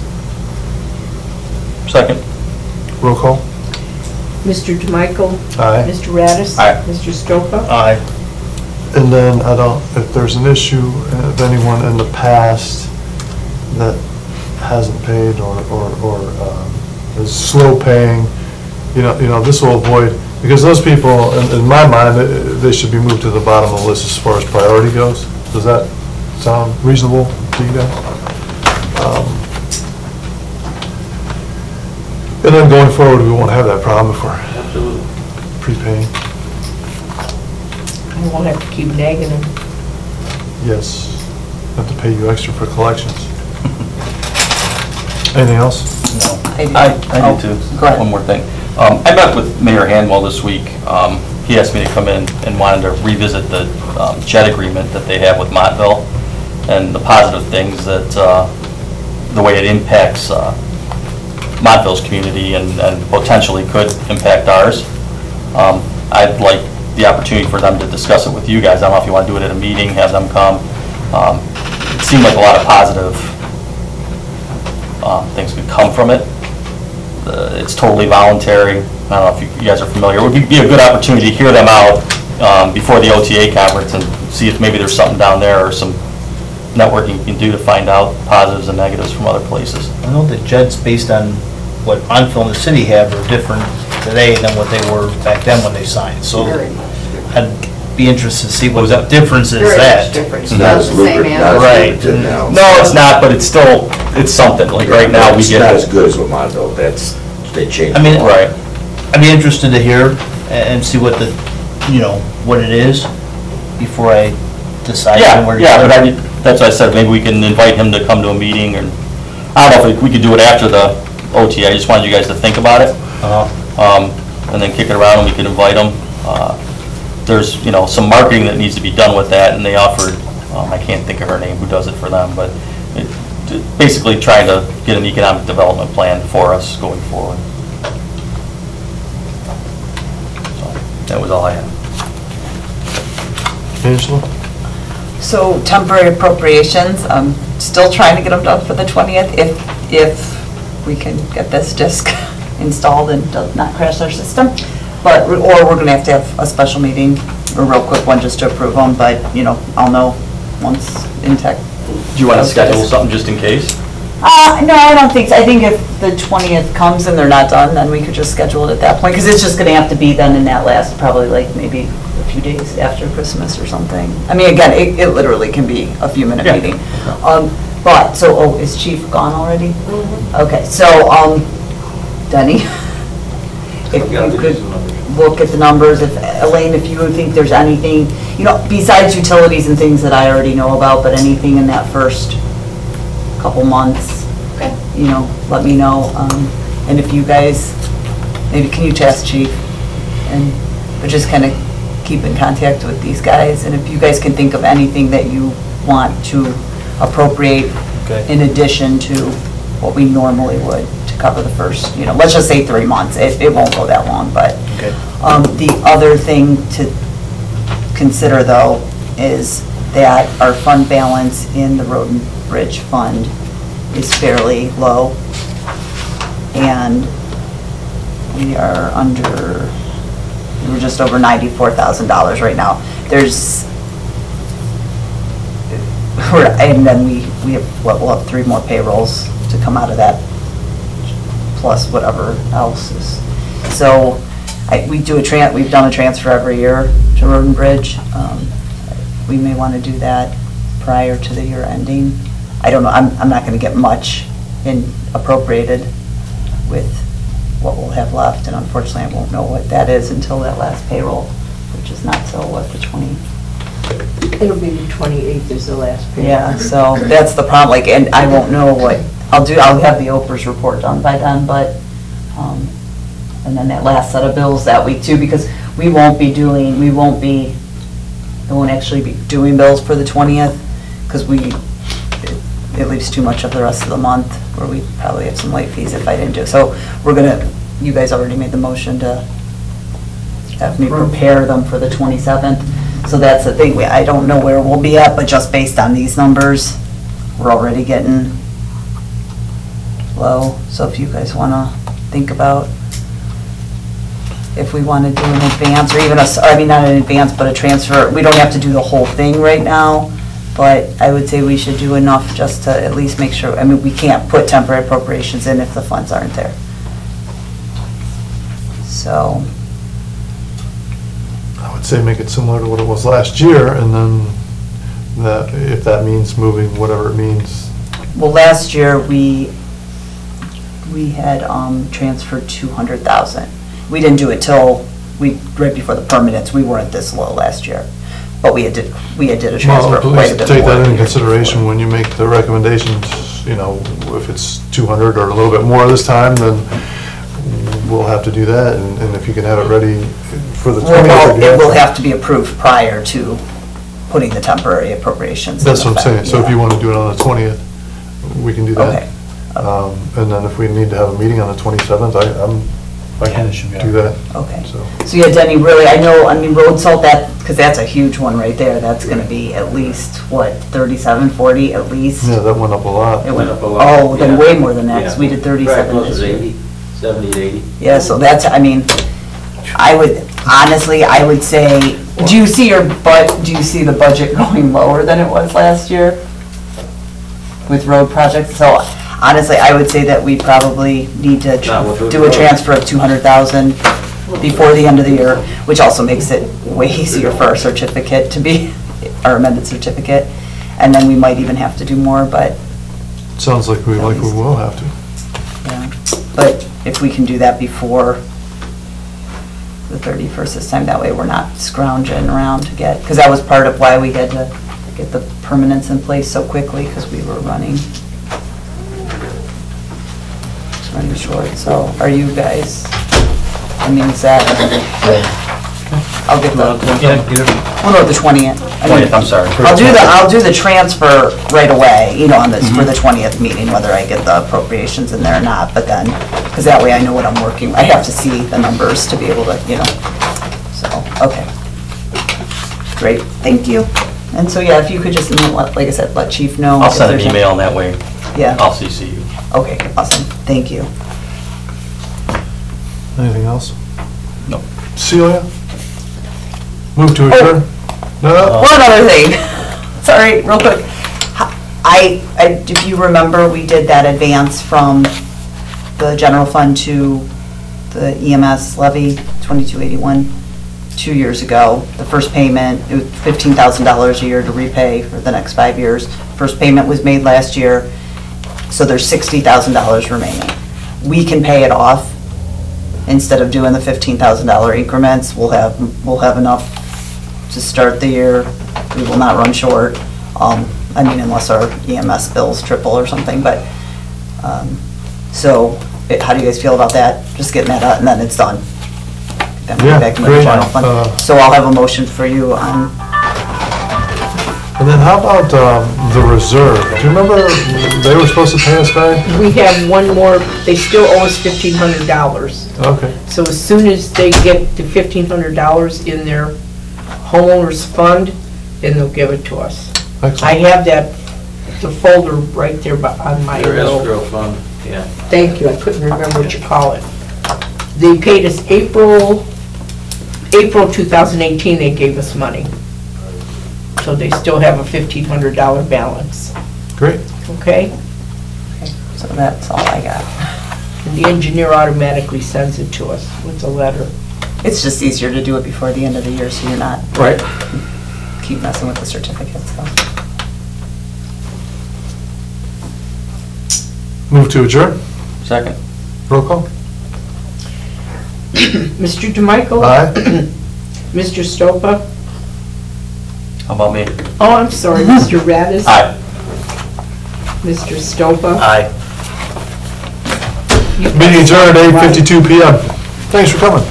Second. Roll call? Mr. DeMichael? Aye. Mr. Radis? Aye. Mr. Stofa? Aye. And then, if there's an issue, of anyone in the past that hasn't paid or is slow paying, you know, this will avoid, because those people, in my mind, they should be moved to the bottom of the list as far as priority goes. Does that sound reasonable to you guys? And then going forward, we won't have that problem if we're Absolutely. prepaying. I won't have to keep nagging him. Yes, have to pay you extra for collections. Anything else? No. I do too. Go ahead. One more thing. I met with Mayor Hanwell this week. He asked me to come in and wanted to revisit the JET agreement that they have with Montville and the positive things that, the way it impacts Montville's community and potentially could impact ours. I'd like the opportunity for them to discuss it with you guys. I don't know if you want to do it at a meeting, have them come. It seemed like a lot of positive things could come from it. It's totally voluntary. I don't know if you guys are familiar. It would be a good opportunity to hear them out before the OTA conference and see if maybe there's something down there or some networking you can do to find out positives and negatives from other places. I know that JED's based on what Montville and the city have are different today than what they were back then when they signed. So I'd be interested to see what that difference is that. It's not as lucrative, not as lucrative now. No, it's not, but it's still, it's something. Like right now, we get. It's not as good as what Montville, they changed. I mean, right. I'd be interested to hear and see what the, what it is before I decide where to go. Yeah, but that's what I said, maybe we can invite him to come to a meeting, and I don't know if we could do it after the OTA, I just wanted you guys to think about it. And then kick it around and we could invite them. There's, some marketing that needs to be done with that, and they offered, I can't think of her name who does it for them, but basically trying to get an economic development plan for us going forward. So that was all I had. Angela? So temporary appropriations, I'm still trying to get them done for the 20th if we can get this disc installed and does not crash our system. But, or we're going to have a special meeting, a real quick one just to approve them, but, I'll know once Intech. Do you want to schedule something just in case? No, I don't think so. I think if the 20th comes and they're not done, then we could just schedule it at that point, because it's just going to have to be done in that last, probably like maybe a few days after Christmas or something. I mean, again, it literally can be a few-minute meeting. But, so, is Chief gone already? Mm-hmm. Okay, so, Denny, if you could look at the numbers, Elaine, if you think there's anything, besides utilities and things that I already know about, but anything in that first couple months, let me know. And if you guys, maybe can you task Chief, but just kind of keep in contact with these guys, and if you guys can think of anything that you want to appropriate in addition to what we normally would to cover the first, let's just say 3 months. It won't go that long, but the other thing to consider though is that our fund balance in the Road and Bridge Fund is fairly low, and we are we're just over $94,000 right now. And then we'll have 3 more payrolls to come out of that, plus whatever else is. So we've done a transfer every year to Road and Bridge. We may want to do that prior to the year ending. I don't know, I'm not going to get much appropriated with what we'll have left, and unfortunately I won't know what that is until that last payroll, which is not till the 20th. It'll be the 28th is the last payroll. Yeah, so that's the problem, and I won't know what I'll have the OPERS report done by then, but, and then that last set of bills that week too, because we won't actually be doing bills for the 20th, because it leaves too much of the rest of the month where we probably have some late fees if I didn't do it. So you guys already made the motion to have me prepare them for the 27th. So that's the thing, I don't know where we'll be at, but just based on these numbers, we're already getting low. So if you guys want to think about if we want to do an advance, or even not an advance, but a transfer. We don't have to do the whole thing right now, but I would say we should do enough just to at least make sure, we can't put temporary appropriations in if the funds aren't there. So. I would say make it similar to what it was last year, and then if that means moving whatever it means. Well, last year we had transferred 200,000. We didn't do it till right before the permanence. We weren't this low last year, but we had did a transfer quite a bit take more. that into consideration when you make the recommendations. If it's 200 or a little bit more this time, then we'll have to do that, and if you can have it ready for the 20th. Well, or the it will after. have to be approved prior to putting the temporary appropriations. in That's what I'm saying, effect, so if yeah. you want to do it on the 20th, we can do that. Okay. And then if we need to have a meeting on the 27th, I can do that. Okay. So, So yeah, Denny, really, I know, I mean, road salt, because that's a huge one right there. That's going to be at least, what, 37, 40 at least? yeah, that went up a lot. It went up a lot, Oh, then yeah. way more than that, 'cause Yeah. we did 37 Probably this closer year. to 80, 70 to 80. Yeah, so that's, I mean, I would, honestly, I would say, do you see the budget going lower than it was last year with road projects? So honestly, I would say that we probably need to Not with do a road. transfer of 200,000 before the end of the year, which also makes it way easier for our certificate to be, our amended certificate. And then we might even have to do more, but, Sounds like we will have to. yeah. But if we can do that before the 31st this time, that way we're not scrounging around to get, because that was part of why we had to get the permanence in place so quickly, because we were running short. So are you guys, I mean, is that, I'll get the, well, no, the 20th. I mean, 20th, I'm sorry. I'll do the transfer right away, you know, on this, for the 20th meeting, whether I get the appropriations in there or not, but then, because that way I know what I'm working, I have to see the numbers to be able to, you know, so, okay. Great, thank you. And so, yeah, if you could just, like I said, let Chief know. I'll if send an there's any- email, and that way Yeah. I'll CC you. Okay, awesome, thank you. Anything else? No. Celia? Move to adjourn? No? One other thing, sorry, real quick. If you remember, we did that advance from the general fund to the EMS levy, 2281, 2 years ago. The first payment, it was $15,000 a year to repay for the next 5 years. First payment was made last year, so there's $60,000 remaining. We can pay it off. Instead of doing the $15,000 increments, we'll have enough to start the year. We will not run short. I mean, unless our EMS bills triple or something, but, so, how do you guys feel about that? Just getting that out and then it's done. Then we're Yeah, back into the great. general fund. So I'll have a motion for you on, And then how about the reserve? Do you remember they were supposed to pay us back? We have one more, they still owe us $1,500. Okay. So as soon as they get the $1,500 in their homeowner's fund, then they'll give it to us. Excellent. I have that, the folder right there on my Your little... escrow fund, yeah. Thank you, I couldn't remember what you call it. They paid us April 2018, they gave us money. So they still have a $1,500 balance, Great. okay? so that's all I got. And the engineer automatically sends it to us with a letter. It's just easier to do it before the end of the year, so you're not Right. keep messing with the certificates, so. Move to adjourn? Second. Roll call? Mr. DeMichael? Aye. Mr. Stopa? How about me? Oh, I'm sorry, Mr. Radis? Aye. Mr. Stopa? Aye. Meeting adjourned at 8:52 PM. Thanks for coming.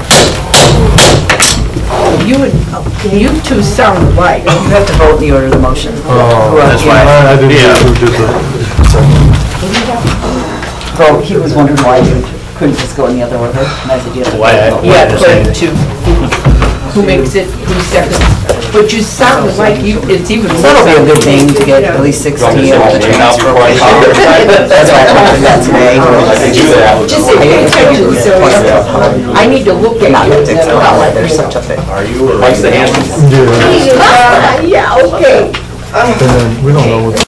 You two sound alike. You have to vote in the order of the motion. Oh, That's why. I didn't know who did the second. Well, he was wondering why you couldn't just go in the other order, and I said, Yeah, but who makes it, who seconds? But you sound like you, it's even... So that'll be a good thing to get at least 60 of the transfer. That's why I wanted that today. Just say, I tell you, so I need to look at it. It's not like there's such a thing. Yeah, okay. And then we don't know what's